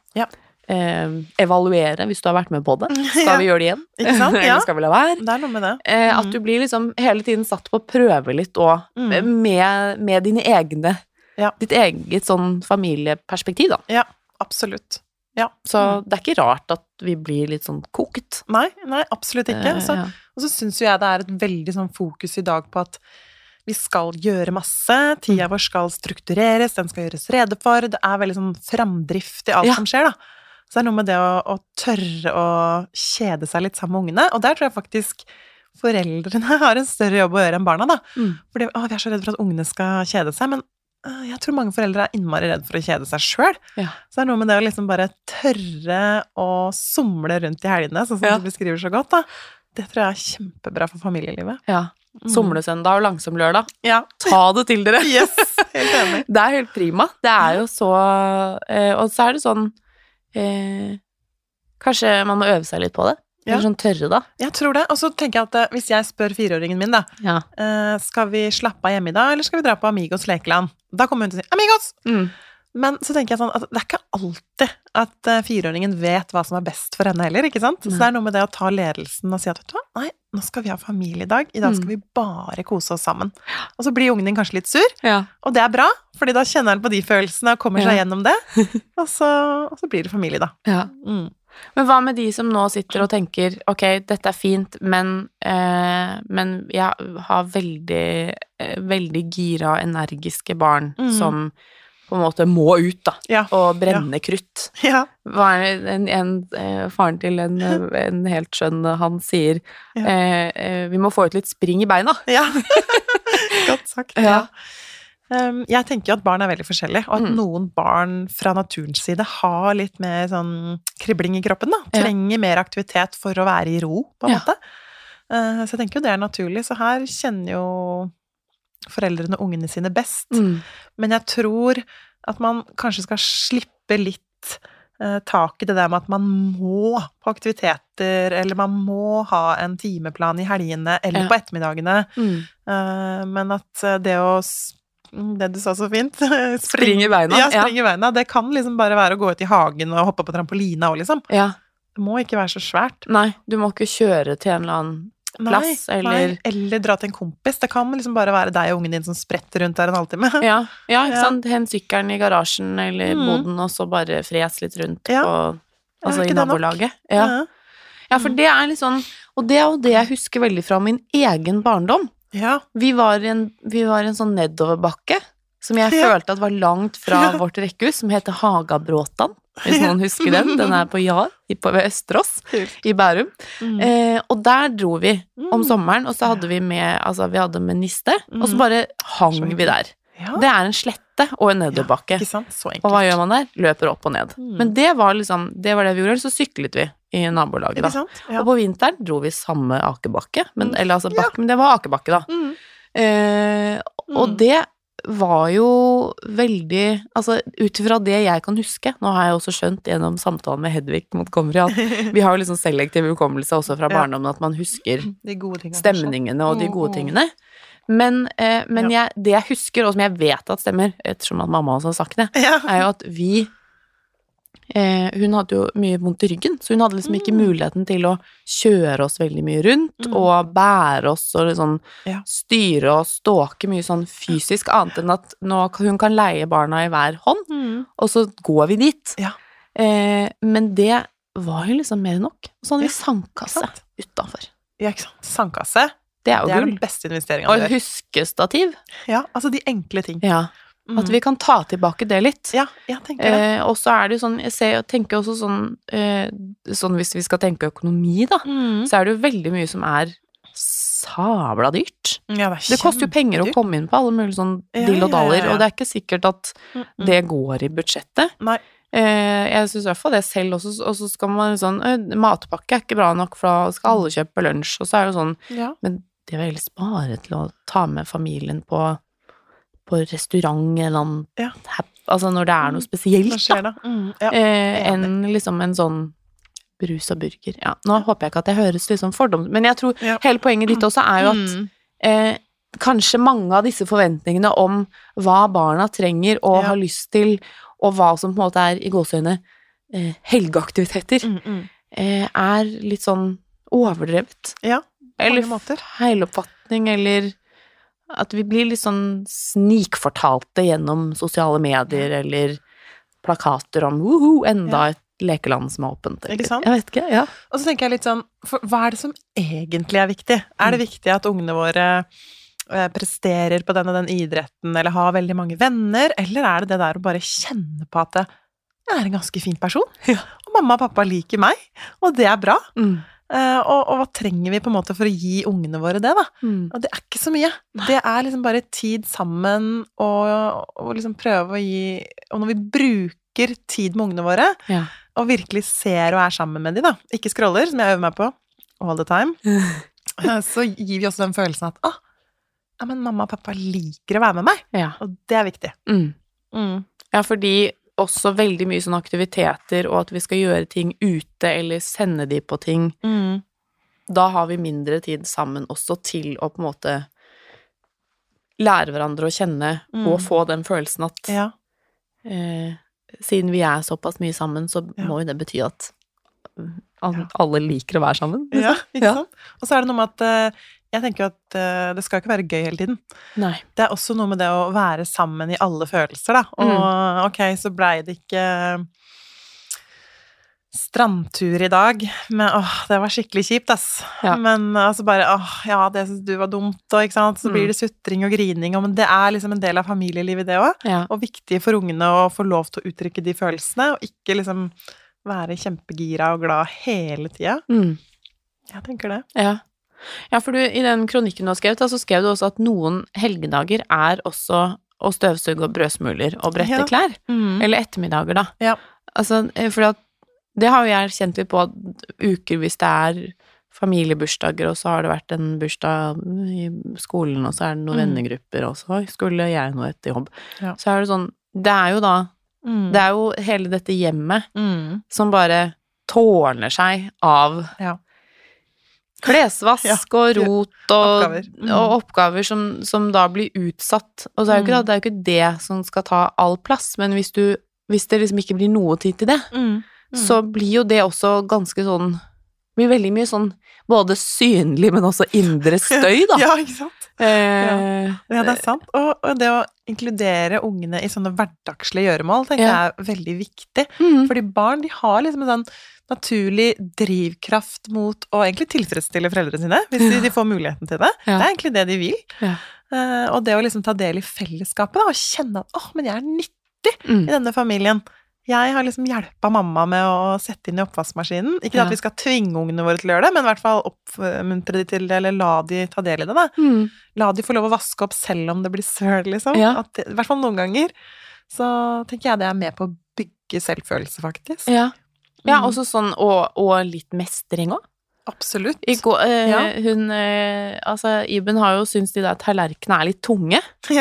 evaluere hvis du har vært med på det. Skal vi gjøre det igjen? Ikke sant? Eller skal vi la være? Det er noe med det. At du blir liksom hele tiden satt på å prøve litt og med dine egne, ditt eget sånn familieperspektiv da. Ja, absolutt. Så det er ikke rart at vi blir litt sånn kokt. Nei, absolutt ikke. Og så synes jo jeg det et veldig sånn fokus i dag på at vi skal gjøre masse, tida vår skal struktureres, den skal gjøres rede for, det veldig sånn framdrift i alt som skjer, da. Så det noe med det å tørre å kjede seg litt sammen med ungene, og der tror jeg faktisk foreldrene har en større jobb å gjøre enn barna, da. Fordi, vi så redde for at ungene skal kjede seg, men jeg tror mange foreldre innmari redd for å kjede seg selv. Så det noe med det å liksom bare tørre å somle rundt i helgene, sånn som du beskriver så godt, da. Det tror jeg kjempebra for familielivet. Ja. Somlesøndag og langsom lørdag. Ja. Ta det til dere. Yes, helt enig. Det helt prima. Det jo så og så det sånn kanskje man må øve seg litt på det. Eller sånn tørre da. Jeg tror det. Og så tenker jeg at hvis jeg spør 4-åringen min da, skal vi slappe av hjemme i dag, eller skal vi dra på Amigos lekeland? Da kommer hun til å si, Amigos! Men så tenker jeg sånn at det ikke alltid at 4-åringen vet hva som best for henne heller, ikke sant? Så det noe med det å ta ledelsen og si at, vet du hva, nei, nå skal vi ha familie i dag skal vi bare kose oss sammen. Og så blir ungen din kanskje litt sur, og det bra, fordi da kjenner han på de følelsene og kommer seg gjennom det, og så blir det familie da. Ja. Men hva med de som nå sitter og tenker, ok, dette fint, men jeg har veldig gira, energiske barn som på en måte må ut da, og brenne krutt. Hva faren til en helt skjønn, han sier, vi må få ut litt spring i beina. Ja, godt sagt. Jeg tenker jo at barn veldig forskjellige, og at noen barn fra naturens side har litt mer sånn kribling i kroppen da, trenger mer aktivitet for å være i ro, på en måte. Så jeg tenker jo det naturlig, så her kjenner jo foreldrene og ungene sine best. Men jeg tror at man kanskje skal slippe litt tak i det der med at man må på aktiviteter, eller man må ha en timeplan i helgene, eller på ettermiddagene. Men at det du sa så fint, springe i beina. Ja, springe i beina. Det kan liksom bare være å gå ut i hagen og hoppe på trampolina også, liksom. Det må ikke være så svært. Nei, du må ikke kjøre til en eller annen plass, eller dra til en kompis. Det kan liksom bare være deg og ungen din som spretter rundt der en halvtime. Ja, ikke sant? Hent sykkelen i garasjen eller boden, og så bare fres litt rundt på, altså i nabolaget. Ja, for det litt sånn, og det jo det jeg husker veldig fra min egen barndom. Vi var i en sånn nedoverbakke, som jeg følte at var langt fra vårt rekkehus, som heter Hagabråtan. Hvis noen husker den. Den på Jar, ved Østerås, i Bærum. Og der dro vi om sommeren, og så hadde vi med, altså vi hadde med niste, og så bare hang vi der. Det en slette og en nedoverbakke. Og hva gjør man der? Løper opp og ned. Men det var liksom, det vi gjorde, så syklet vi i nabolaget da. Og på vinteren dro vi samme akebakke, eller altså bakke, men det var akebakke da. Og det var jo veldig, altså utifra det jeg kan huske, nå har jeg også skjønt gjennom samtalen med Hedvig Montgomery at vi har jo liksom selektiv hukommelse også fra barndommen, at man husker stemningene og de gode tingene. Men det jeg husker, og som jeg vet at stemmer, ettersom at mamma også har sagt det, jo at hun hadde jo mye vondt i ryggen, så hun hadde liksom ikke muligheten til å kjøre oss veldig mye rundt, og bære oss, og liksom styre og ståke mye sånn fysisk, annet enn at hun kan leie barna i hver hånd, og så går vi dit. Men det var jo liksom mer enn nok. Og så hadde vi sandkasse utenfor. Ja, ikke sant? Sandkasse. Det jo gull. Det den beste investeringen. Og huskestativ. Ja, altså de enkle ting. Ja. At vi kan ta tilbake det litt. Ja, jeg tenker det. Og så det jo sånn, jeg tenker også sånn, sånn hvis vi skal tenke økonomi da, så det jo veldig mye som sabla dyrt. Ja, det koster jo penger å komme inn på alle mulige sånn dill og daller, og det ikke sikkert at det går i budsjettet. Nei. Jeg synes i hvert fall det selv også, og så skal man sånn, matpakke ikke bra nok, for da skal alle kjøpe lunsj, og så det sånn, men det vil jeg spare til å ta med familien på restaurant eller noe, altså når det noe spesielt da, liksom en sånn brus og burger. Ja, nå håper jeg ikke at jeg høres liksom fordom, men jeg tror hele poenget ditt også jo at kanskje mange av disse forventningene om hva barna trenger og har lyst til, og hva som på en måte i gåseøyne helgeaktiviteter, litt sånn overdrevet. Ja, eller feiloppfatning, eller at vi blir litt sånn snikfortalte gjennom sosiale medier, eller plakater om enda et lekeland som åpent. Ikke sant? Jeg vet ikke, ja. Og så tenker jeg litt sånn, hva det som egentlig viktig? Det viktig at ungene våre presterer på den og den idretten, eller har veldig mange venner, eller det der å bare kjenne på at jeg en ganske fin person, og mamma og pappa liker meg, og det bra. Og hva trenger vi på en måte for å gi ungene våre det, da? Og det ikke så mye. Det liksom bare tid sammen, og liksom prøve å gi, og når vi bruker tid med ungene våre, og virkelig ser og sammen med de, da, ikke scroller, som jeg øver meg på all the time, så gir vi også den følelsen at, ja, men mamma og pappa liker å være med meg, og det viktig. Ja, fordi også veldig mye sånne aktiviteter, og at vi skal gjøre ting ute, eller sende de på ting, da har vi mindre tid sammen også til å på en måte lære hverandre å kjenne, og få den følelsen at siden vi såpass mye sammen, så må jo det bety at alle liker å være sammen. Ja, ikke sant? Og så det noe med at jeg tenker jo at det skal ikke være gøy hele tiden. Nei. Det også noe med det å være sammen i alle følelser, da. Og ok, så ble det ikke strandtur i dag, men det var skikkelig kjipt, ass. Men altså bare, ja, det synes du var dumt, og ikke sant, så blir det sutring og grining, men det liksom en del av familielivet det også, og viktig for ungene å få lov til å uttrykke de følelsene, og ikke liksom være kjempegira og glad hele tiden. Jeg tenker det. Ja, for i den kronikken du har skrevet, så skrev du også at noen helgedager også å støvsuge og brødsmuler og brette klær. Eller ettermiddager, da. Altså, for det har jo jeg kjent litt på at uker hvis det familiebursdager, og så har det vært en bursdag i skolen, og så det noen vennegrupper, og så skulle jeg noe etter jobb. Så det sånn, det jo da, det jo hele dette hjemmet som bare tårner seg av klesvask og rot og oppgaver som da blir utsatt. Og så det jo ikke det som skal ta all plass, men hvis det liksom ikke blir noe tid til det, så blir jo det også ganske sånn, blir veldig mye sånn, både synlig, men også indre støy, da. Ja, ikke sant? Ja, det sant. Og det å inkludere ungene i sånne hverdagslige gjøremål, tenker jeg veldig viktig. Fordi barn, de har liksom en sånn naturlig drivkraft mot å egentlig tilfredsstille foreldrene sine, hvis de får muligheten til det. Det egentlig det de vil. Og det å liksom ta del i fellesskapet, da, og kjenne at, men jeg nyttig i denne familien. Jeg har liksom hjulpet mamma med å sette inn i oppvaskmaskinen. Ikke at vi skal tvinge ungene våre til å gjøre det, men i hvert fall oppmuntre de til det, eller la de ta del i det, da. La de få lov å vaske opp selv om det blir søl, liksom. At, i hvert fall noen ganger. Så tenker jeg det med på å bygge selvfølelse, faktisk. Ja, også sånn, og litt mestring også. Absolutt. Altså, Iben har jo syntes de der tallerkene litt tunge.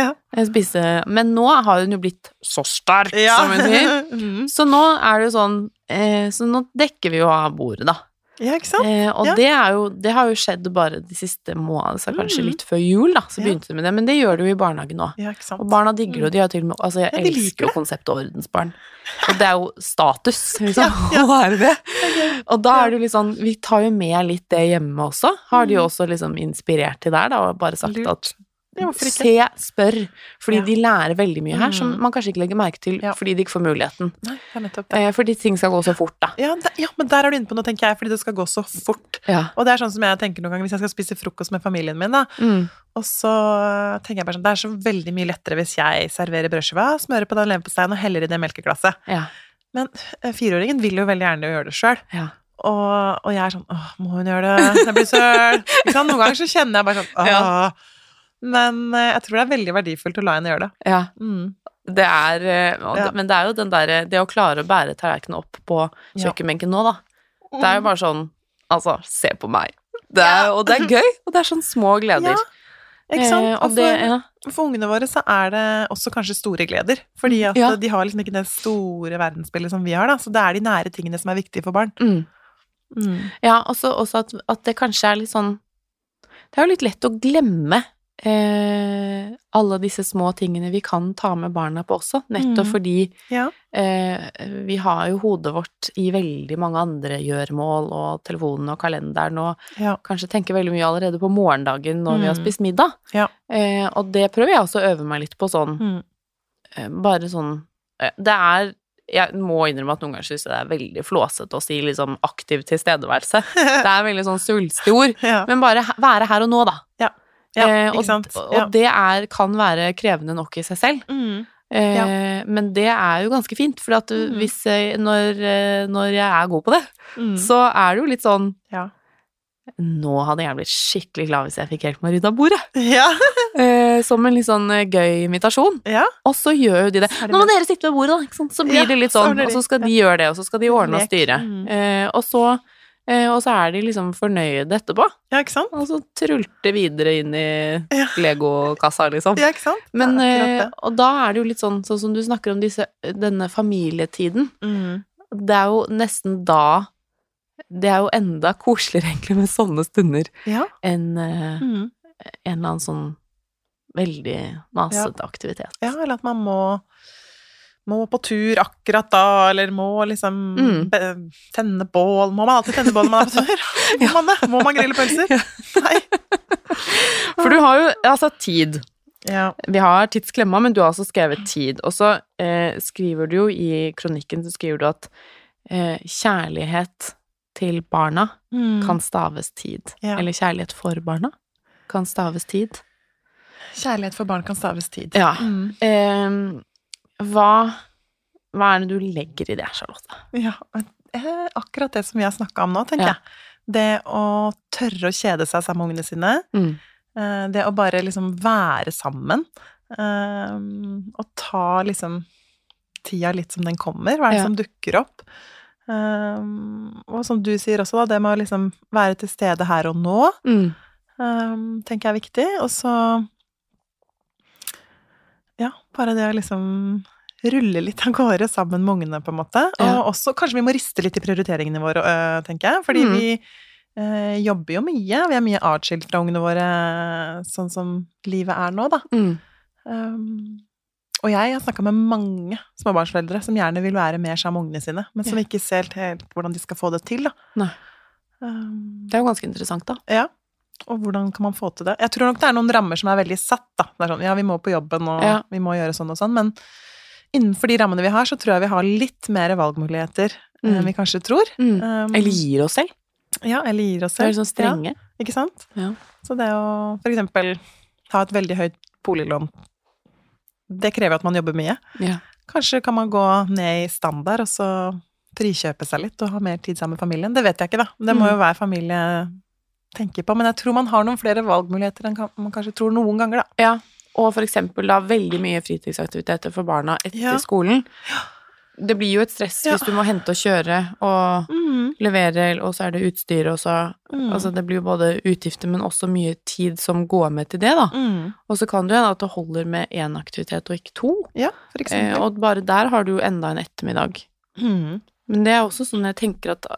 Men nå har hun jo blitt så sterk, som hun sier. Så nå det jo sånn, så nå dekker vi jo av bordet, da. Ja, ikke sant? Og det har jo skjedd bare de siste månedene, så kanskje litt før jul, da, så begynte vi med det, men det gjør det jo i barnehagen nå. Og barna digger det, og de har til og med, altså jeg elsker jo konseptet ordensbarn, og det jo status, liksom, å være det. Og da det jo litt sånn, vi tar jo med litt det hjemme også, har de jo også liksom inspirert til der, da, og bare sagt at se, spør, fordi de lærer veldig mye her, som man kanskje ikke legger merke til, fordi de ikke får muligheten. Nei, det nettopp det. Fordi ting skal gå så fort, da. Ja, men der du inne på noe, tenker jeg, fordi det skal gå så fort. Og det sånn som jeg tenker noen ganger, hvis jeg skal spise frokost med familien min, da, og så tenker jeg bare sånn, det så veldig mye lettere hvis jeg serverer brødskiva, smører på den leverposteien og heller i det melkeglasset. Men 4-åringen vil jo veldig gjerne gjøre det selv. Og jeg sånn, må hun gjøre det? Det blir søl. Noen ganger så kjenner jeg bare sånn, men jeg tror det veldig verdifullt å la henne gjøre det. Det men det jo den der, det å klare å bære tallerkenen opp på kjøkkenbenken nå, da. Det jo bare sånn, altså, se på meg. Og det gøy, og det sånn små gleder. Ikke sant? Og for ungene våre så det også kanskje store gleder, fordi at de har liksom ikke det store verdensbildet som vi har, da, så det de nære tingene som viktige for barn. Ja, også at det kanskje litt sånn, det jo litt lett å glemme alle disse små tingene vi kan ta med barna på også, nettopp fordi vi har jo hodet vårt i veldig mange andre gjøremål og telefonen og kalenderen og kanskje tenker veldig mye allerede på morgendagen når vi har spist middag. Og det prøver jeg også å øve meg litt på sånn, bare sånn, jeg må innrømme at noen ganger synes jeg det veldig flåsete å si liksom aktiv tilstedeværelse. Det veldig sånn svulstig ord, men bare være her og nå, da. Ja, Og, ikke sant? og det kan være krevende nok i seg selv. Men det jo ganske fint, for at hvis når jeg god på det, så det jo litt sånn nå hadde jeg blitt skikkelig glad hvis jeg fikk hjelp med å rydde av bordet. Ja. Som en litt sånn gøy invitasjon. Ja. Og så gjør jo de det. Nå må dere sitte ved bordet, da. Ikke sant? Så blir det litt sånn, og så skal de gjøre det, og så skal de ordne og styre. Og så de liksom fornøyde etterpå. Ja, ikke sant? Og så trulte videre inn i Lego-kassa, liksom. Ja, ikke sant? Men, og da det jo litt sånn som du snakker om denne familietiden. Det jo nesten da det jo enda koseligere egentlig med sånne stunder enn en eller annen sånn veldig masete aktivitet. Ja, eller at man må på tur akkurat da, eller må liksom tenne bål. Må man alltid tenne bål når man på tur? Må man grille pølser? Nei. For du har jo, altså, tid. Ja. Vi har tidsklemma, men du har også skrevet tid. Og så skriver du jo i kronikken, så skriver du at kjærlighet til barna kan staves tid. Eller kjærlighet for barna kan staves tid. Kjærlighet for barn kan staves tid. Ja. Hva det du legger i det, Charlotte? Ja, akkurat det som vi har snakket om nå, tenker jeg. Det å tørre å kjede seg sammen med ungene sine. Det å bare liksom være sammen. Og ta liksom tida litt som den kommer. Hva det som dukker opp? Og som du sier også da, det med å liksom være til stede her og nå, tenker jeg er viktig. Og så bare det å liksom rulle litt av gårde sammen med ungene på en måte, og også kanskje vi må riste litt i prioriteringene våre, tenker jeg, fordi vi jobber jo mye, vi mye atskilt fra ungene våre sånn som livet nå da. Og jeg har snakket med mange småbarnsforeldre som gjerne vil være mer sammen med ungene sine, men som ikke ser helt hvordan de skal få det til, da. Nei. Det jo ganske interessant, da. Ja, og hvordan kan man få til det? Jeg tror nok det noen rammer som veldig satt, da. Det sånn, vi må på jobben, og vi må gjøre sånn og sånn, men innenfor de rammene vi har, så tror jeg vi har litt mer valgmuligheter enn vi kanskje tror. Eller gir oss selv. Ja, eller gir oss selv. Det sånn strenge. Ja, ikke sant? Ja. Så det å, for eksempel, ha et veldig høyt boliglån, det krever at man jobber mye. Ja. Kanskje kan man gå ned i standard, og så frikjøpe seg litt, og ha mer tid sammen med familien. Det vet jeg ikke, da. Det må jo hver familie tenke på, men jeg tror man har noen flere valgmuligheter enn man kanskje tror noen ganger, da. Ja, og for eksempel da veldig mye fritidsaktiviteter for barna etter skolen. Det blir jo et stress hvis du må hente og kjøre og levere, og så det utstyr, og så altså det blir jo både utgifter, men også mye tid som går med til det, da. Og så kan du hende at det holder med en aktivitet og ikke to. Ja, for eksempel. Og bare der har du jo enda en ettermiddag. Men det også sånn jeg tenker at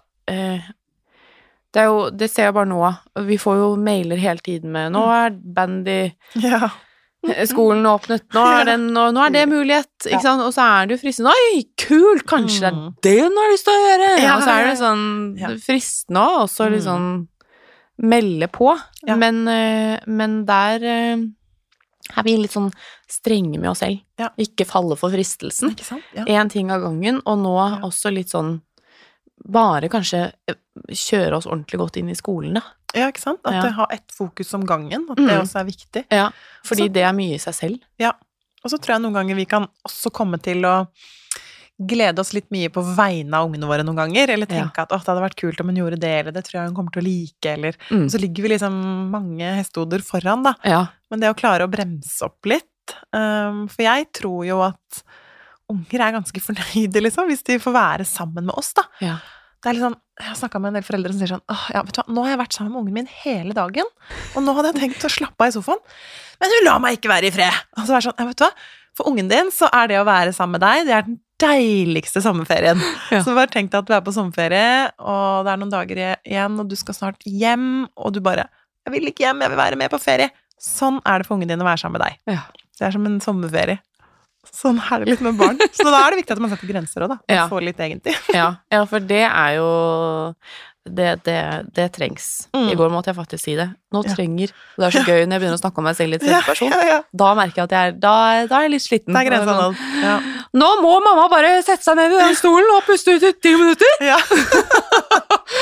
det ser jeg bare nå. Vi får jo mailer hele tiden med nå bandy skolen åpnet, nå det mulighet, ikke sant? Og så det jo fristende, oi, kult, kanskje det den har lyst til å gjøre, og så det sånn fristende og så liksom melde på, men der vi litt sånn strenge med oss selv, ikke falle for fristelsen, en ting av gangen, og nå også litt sånn bare kanskje kjøre oss ordentlig godt inn i skolen, da. Ja, ikke sant? At det har ett fokus om gangen, at det også viktig. Ja, fordi så, det mye i seg selv. Ja, og så tror jeg noen ganger vi kan også komme til å glede oss litt mye på vegne av ungene våre noen ganger, eller tenke at det hadde vært kult om hun gjorde det, eller det tror jeg hun kommer til å like, eller og så ligger vi liksom mange hestehoder foran, da. Ja. Men det å klare å bremse opp litt, for jeg tror jo at unger ganske fornøyde, liksom, hvis de får være sammen med oss, da. Ja. Det litt sånn, jeg har snakket med en del foreldre som sier sånn, ja, vet du hva, nå har jeg vært sammen med ungen min hele dagen, og nå hadde jeg tenkt å slappe av i sofaen, men hun la meg ikke være i fred. Og så sånn, ja, vet du hva, for ungen din så det å være sammen med deg, det den deiligste sommerferien. Ja. Så bare tenk deg at du på sommerferie, og det noen dager igjen, og du skal snart hjem, og du bare, jeg vil ikke hjem, jeg vil være med på ferie. Sånn det for ungen din å være sammen med deg. Ja. Det som en sommerferie. Sånn det litt med barn. Så da det viktig at man setter grenser også, da. Og får litt egentlig. Ja, for det jo det trengs. I går måtte jeg faktisk si det. Nå trenger, og det så gøy når jeg begynner å snakke om meg selv i tredje person, da merker jeg at da jeg litt sliten. Det grensen nå. Ja. Nå må mamma bare sette seg ned i den stolen og puste ut i 10 minutter. Ja.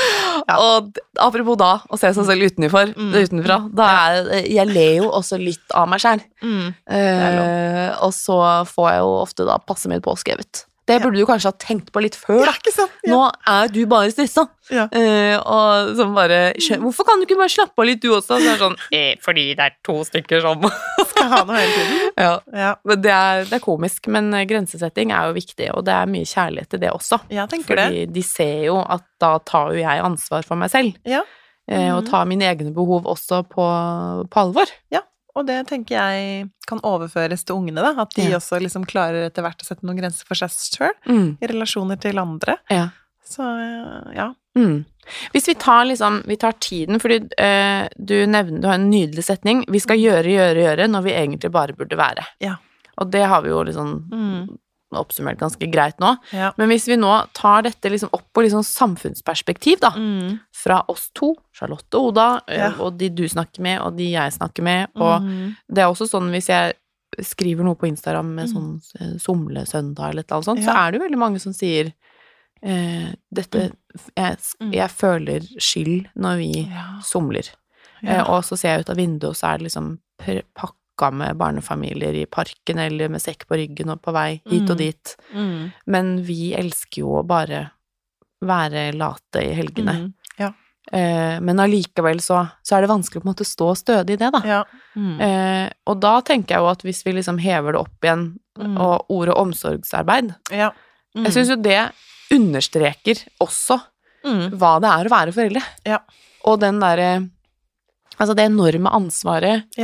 Og apropos da, å se seg selv utenfra, jeg ler jo også litt av meg selv. Og så får jeg jo ofte da passe med påskrevet. Det burde du kanskje ha tenkt på litt før, da. Ikke sant? Nå du bare stresset. Og sånn bare, hvorfor kan du ikke bare slappe av litt du også? Så sånn, fordi det 2 stykker som skal ha noe hele tiden. Men det er komisk, men grensesetting jo viktig, og det mye kjærlighet til det også. Jeg tenker fordi de ser jo at da tar jo jeg ansvar for meg selv. Og tar mine egne behov også på alvor. Ja. Og det tenker jeg kan overføres til ungene, da. At de også liksom klarer etter hvert å sette noen grenser for seg selv, i relasjoner til andre. Så, Hvis vi tar tiden, fordi du nevner, du har en nydelig setning, vi skal gjøre, når vi egentlig bare burde være. Og det har vi jo liksom oppsummert ganske greit nå. Men hvis vi nå tar dette liksom opp på liksom samfunnsperspektiv da, fra oss to, Charlotte og Oda, og de du snakker med, og de jeg snakker med, og det også sånn hvis jeg skriver noe på Instagram med sånn somlesøndag eller et eller annet sånt, så det jo veldig mange som sier dette, jeg føler skyld når vi somler. Og så ser jeg ut av vinduet, og så det liksom pakket med barnefamilier i parken, eller med sekk på ryggen og på vei hit og dit. Men vi elsker jo å bare være late i helgene. Men allikevel så det vanskelig på en måte å stå stødig i det, da. Og da tenker jeg jo at hvis vi liksom hever det opp igjen, og ordet omsorgsarbeid, jeg synes jo det understreker også hva det å være foreldre. Og den der, altså det enorme ansvaret,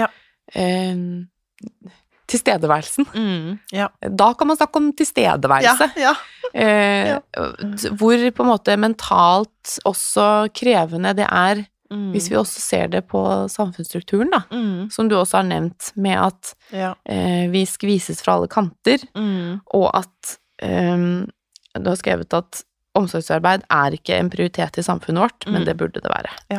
tilstedeværelsen. Da kan man snakke om tilstedeværelse. Hvor på en måte mentalt også krevende det hvis vi også ser det på samfunnsstrukturen, da, som du også har nevnt, med at vi skvises fra alle kanter, og at du har skrevet at omsorgsarbeid ikke en prioritet i samfunnet vårt, men det burde det være.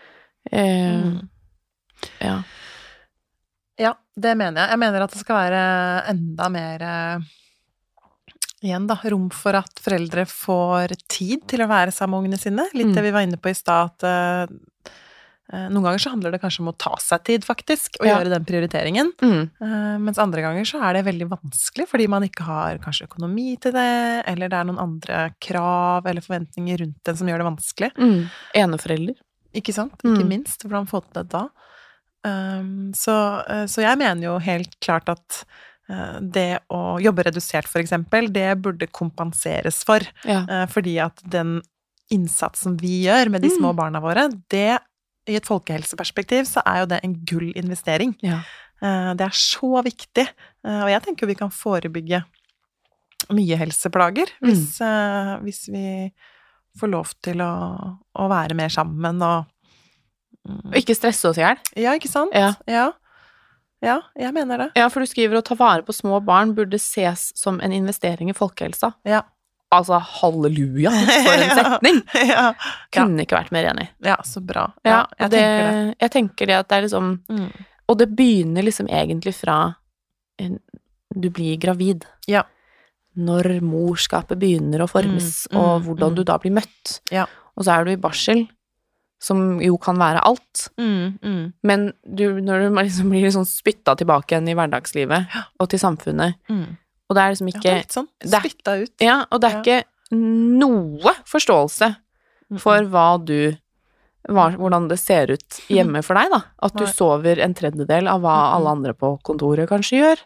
Ja, det mener jeg. Jeg mener at det skal være enda mer igjen da, rom for at foreldre får tid til å være sammen med ungene sine. Litt det vi var inne på i stad, at noen ganger så handler det kanskje om å ta seg tid faktisk, og gjøre den prioriteringen. Mens andre ganger så det veldig vanskelig, fordi man ikke har kanskje økonomi til det, eller det noen andre krav eller forventninger rundt den som gjør det vanskelig. Eneforelder. Ikke sant? Ikke minst. Hvordan få til det da? Så jeg mener jo helt klart at det å jobbe redusert for eksempel, det burde kompenseres for, fordi at den innsatsen vi gjør med de små barna våre, det i et folkehelseperspektiv så jo det en gullinvestering. Det så viktig, og jeg tenker vi kan forebygge mye helseplager hvis vi får lov til å være mer sammen og ikke stresse oss ihjel. Ja, ikke sant? Ja, jeg mener det. Ja, for du skriver å ta vare på små barn burde ses som en investering i folkehelsa. Altså, halleluja, for en setning! Kunne ikke vært mer enig. Ja, så bra. Jeg tenker det at det liksom, og det begynner liksom egentlig fra du blir gravid. Når morskapet begynner å formes, og hvordan du da blir møtt. Og så du i barsel, som jo kan være alt, men når du liksom blir liksom spyttet tilbake igjen i hverdagslivet, og til samfunnet, og det liksom ikke... Ja, det litt sånn, spyttet ut. Ja, og det ikke noe forståelse for hvordan det ser ut hjemme for deg, da. At du sover en tredjedel av hva alle andre på kontoret kanskje gjør.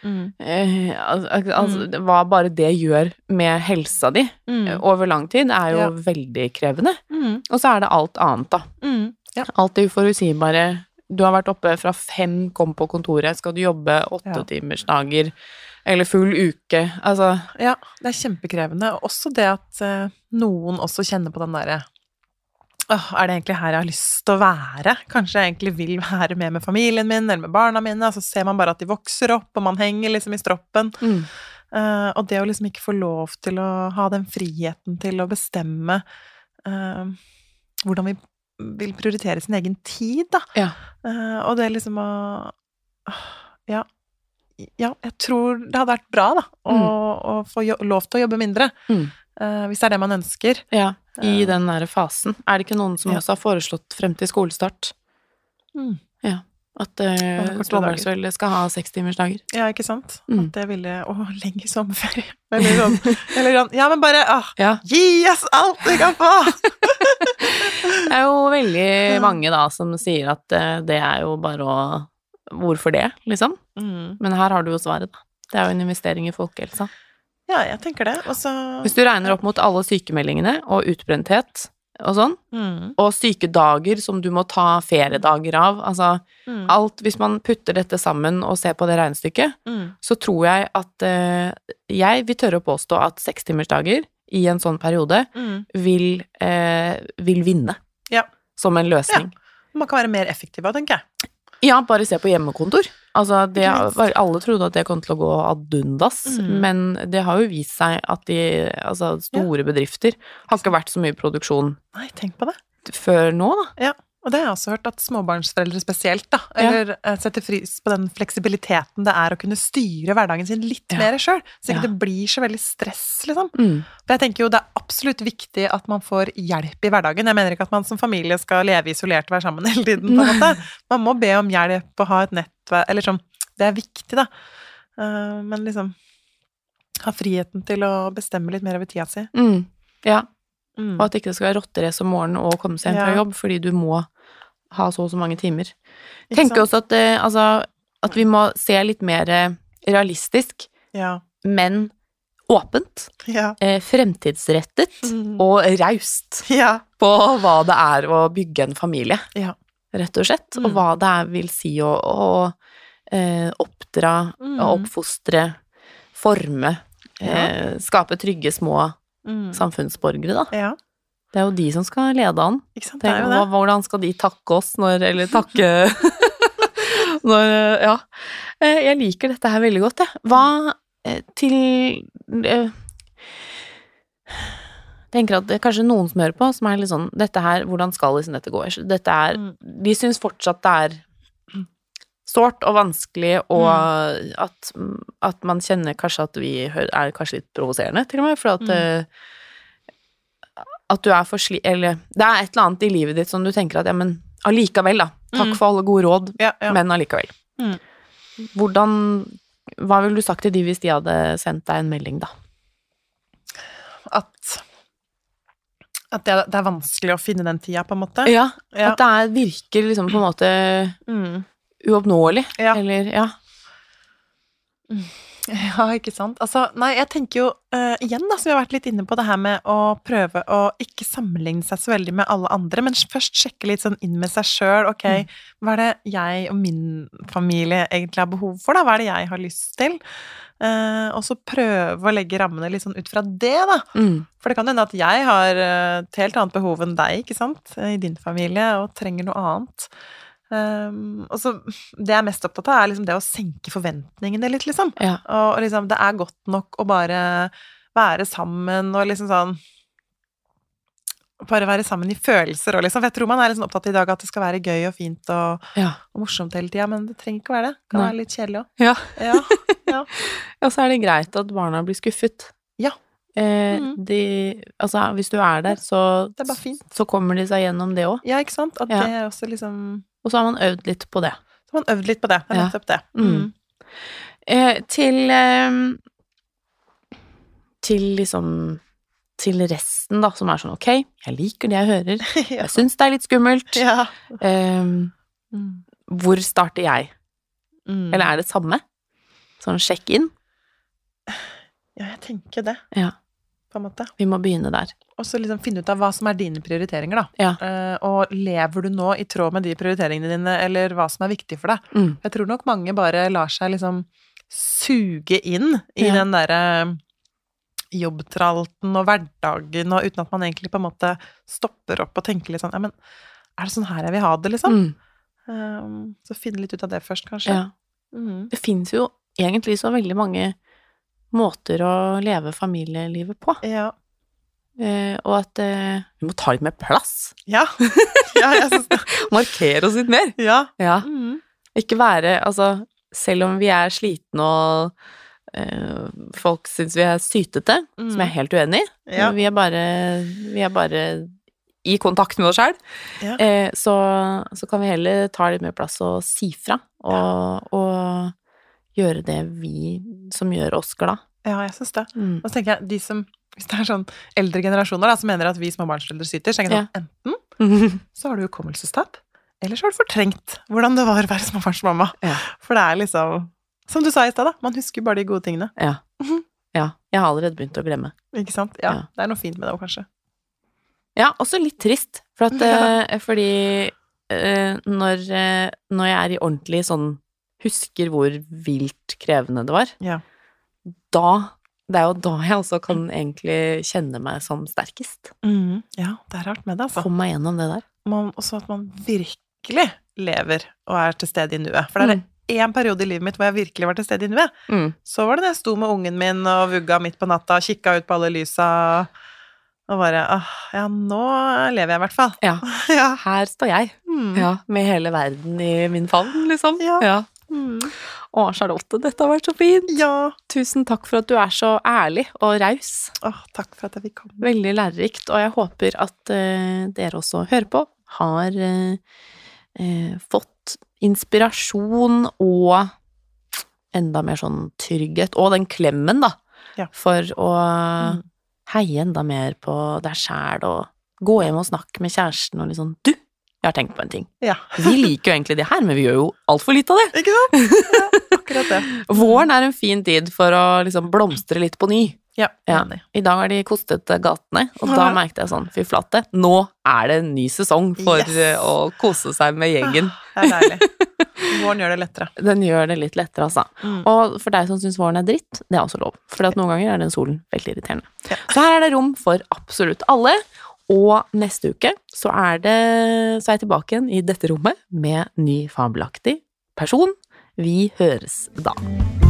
Altså, hva bare det gjør med helsa di over lang tid jo veldig krevende. Og så det alt annet, da. Alt det uforutsigbare. Du har vært oppe fra 5, kom på kontoret, skal du jobbe 8 timers dager, eller full uke, altså. Ja, det kjempekrevende. Og også det at noen også kjenner på den derre det egentlig her jeg har lyst til å være? Kanskje jeg egentlig vil være med familien min, eller med barna mine, så ser man bare at de vokser opp, og man henger liksom i stroppen. Og det å liksom ikke få lov til å ha den friheten til å bestemme hvordan vi vil prioritere sin egen tid, da. Og det liksom å... Ja, jeg tror det hadde vært bra, da, å få lov til å jobbe mindre. hvis det er det man ønsker. Ja, i den der fasen. Er det ikke noen som også har foreslått frem til skolestart? Ja, at småbarnsforeldre skal ha 6 timers dager. Ja, ikke sant? At det ville, lenge sommerferie. Eller sånn, ja, men bare, gi oss alt vi kan få! Det er jo veldig mange da som sier at det er jo bare å, hvorfor det, liksom? Men her har du jo svaret da. Det er jo en investering i folkehelsa. Ja, jeg tenker det. Også, hvis du regner opp mot alle sykemeldingene og utbrenthet og sånn, og sykedager som du må ta feriedager av, altså alt, hvis man putter dette sammen og ser på det regnestykket, så tror jeg at jeg vil tørre å påstå at 6 timers dager i en sånn periode vil vinne som en løsning. Ja. Man kan være mer effektiv, tenker jeg. Ja, bare se på hjemmekontor. Altså, alle trodde at det kom til å gå ad undas, men det har jo vist seg at store bedrifter har ikke vært så mye produksjon. Nei, tenk på det. Før nå, da. Ja, og det har jeg også hørt at småbarnsforeldre spesielt, da, eller setter pris på den fleksibiliteten det er å kunne styre hverdagen sin litt mer selv, så ikke det blir så veldig stress, liksom. For jeg tenker jo det er absolutt viktig at man får hjelp i hverdagen. Jeg mener ikke at man som familie skal leve isolert og være sammen hele tiden, på en måte. Man må be om hjelp og ha et nettverk, eller sånn. Det er viktig, da. Men liksom, ha friheten til å bestemme litt mer over tida si. Ja. Og at det ikke skal være rotterace om morgenen og komme seg hjem fra jobb, fordi du må ha så mange timer. Jeg tenker også at vi må se litt mer realistisk, men åpent, fremtidsrettet og raust på hva det er å bygge en familie, rett og slett, og hva det vil si å oppdra, oppfostre, forme, skape trygge små samfunnsborgere, da. Ja. Det er jo de som skal lede an. Ikke sant, det er jo det. Hvordan skal de takke oss eller takke jeg liker dette her veldig godt, jeg. Hva tenker at det er kanskje noen som hører på, som er litt sånn, dette her, hvordan skal dette gå? De synes fortsatt det er sårt og vanskelig, og at man kjenner kanskje at vi er kanskje litt provoserende, til og med, for at du er eller det er et eller annet i livet ditt som du tenker at, ja, men allikevel da, takk for alle gode råd, men allikevel. Hva ville du sagt til de hvis de hadde sendt deg en melding da? At det er vanskelig å finne den tida, på en måte. Ja, at det virker liksom på en måte uoppnåelig, eller, Ja, ikke sant? Altså, nei, jeg tenker jo, igjen da, som vi har vært litt inne på det her med å prøve å ikke sammenligne seg så veldig med alle andre, men først sjekke litt sånn inn med seg selv, ok, hva er det jeg og min familie egentlig har behov for da? Hva er det jeg har lyst til? Og så prøve å legge rammene litt sånn ut fra det da. For det kan hende at jeg har et helt annet behov enn deg, ikke sant? I din familie, og trenger noe annet. Og så det jeg er mest opptatt av er liksom det å senke forventningene litt, liksom. Og liksom, det er godt nok å bare være sammen og liksom sånn bare være sammen i følelser og liksom, for jeg tror man er liksom opptatt i dag at det skal være gøy og fint og morsomt hele tiden, men det trenger ikke være det. Det kan være litt kjedelig også. Ja, så er det greit at barna blir skuffet. Hvis du er der, så det er bare fint. Så kommer de seg gjennom det også. Ja, ikke sant? At det er også liksom og så har man øvd litt på det. Det er nettopp det. Til resten da, som er sånn, ok, jeg liker det jeg hører, jeg synes det er litt skummelt. Hvor starter jeg? Eller er det samme? Sånn sjekk inn? Ja, jeg tenker det. På en måte. Vi må begynne der. Og så liksom finne ut av hva som er dine prioriteringer da. Og lever du nå i tråd med de prioriteringene dine, eller hva som er viktig for deg? Jeg tror nok mange bare lar seg liksom suge inn i den der jobbtralten og hverdagen, og uten at man egentlig på en måte stopper opp og tenker litt sånn, ja, men er det sånn her jeg vil ha det, liksom? Så finne litt ut av det først, kanskje. Det finnes jo egentlig så veldig mange måter å leve familielivet på. Og at vi må ta litt mer plass. Ja, jeg synes det. Markere oss litt mer. Ikke være, altså, selv om vi er slitne folk synes vi er sytete, som jeg er helt uenig i. Ja. Vi er bare i kontakt med oss selv. Ja. Så kan vi heller ta litt mer plass og si fra, og gjøre det som gjør oss glad. Ja, jeg synes det. Og så tenker jeg, hvis det er sånn eldre generasjoner da, som mener at vi småbarnsforeldre syter, så tenker jeg sånn, enten så har du hukommelsestap, eller så har du fortrengt hvordan det var å være småbarnsmamma. Ja. For det er liksom, som du sa i sted da, man husker bare de gode tingene. Ja. Ja, jeg har allerede begynt å glemme. Ikke sant? Ja, det er noe fint med det også, kanskje. Ja, også litt trist, fordi når jeg er i ordentlig sånn, husker hvor vilt krevende det var, det er jo da jeg også kan egentlig kjenne meg som sterkest. Ja, det er rart med det, altså. Kom meg gjennom det der. Også at man virkelig lever og er til stede i nuet. For det er en periode i livet mitt hvor jeg virkelig var til stede i nuet. Så var det da jeg sto med ungen min og vugga midt på natta, kikket ut på alle lysa, og bare, ja, nå lever jeg i hvert fall. Ja, her står jeg. Ja, med hele verden i min favn, liksom. Ja. Å, Charlotte, dette har vært så fint. Ja. Tusen takk for at du er så ærlig og raus. Takk for at jeg fikk komme. Veldig lærerikt, og jeg håper at dere også hører på, har fått inspirasjon og enda mer sånn trygghet, og den klemmen da, for å heie enda mer på deg selv, og gå hjem og snakke med kjæresten, og liksom, du, jeg har tenkt på en ting. Vi liker jo egentlig det her, men vi gjør jo alt for litt av det. Ikke sant? Ja, akkurat det. Våren er en fin tid for å liksom blomstre litt på ny. Ja. I dag har de kostet gatene, og da merkte jeg sånn, fy flate, nå er det en ny sesong for å kose seg med gjengen. Det er deilig. Våren gjør det lettere. Den gjør det litt lettere, altså. Og for deg som synes våren er dritt, det er også lov. For at noen ganger er den solen veldig irriterende. Så her er det rom for absolutt alle. Og neste uke så er jeg tilbake igjen i dette rommet med ny fabelaktig person. Vi høres da.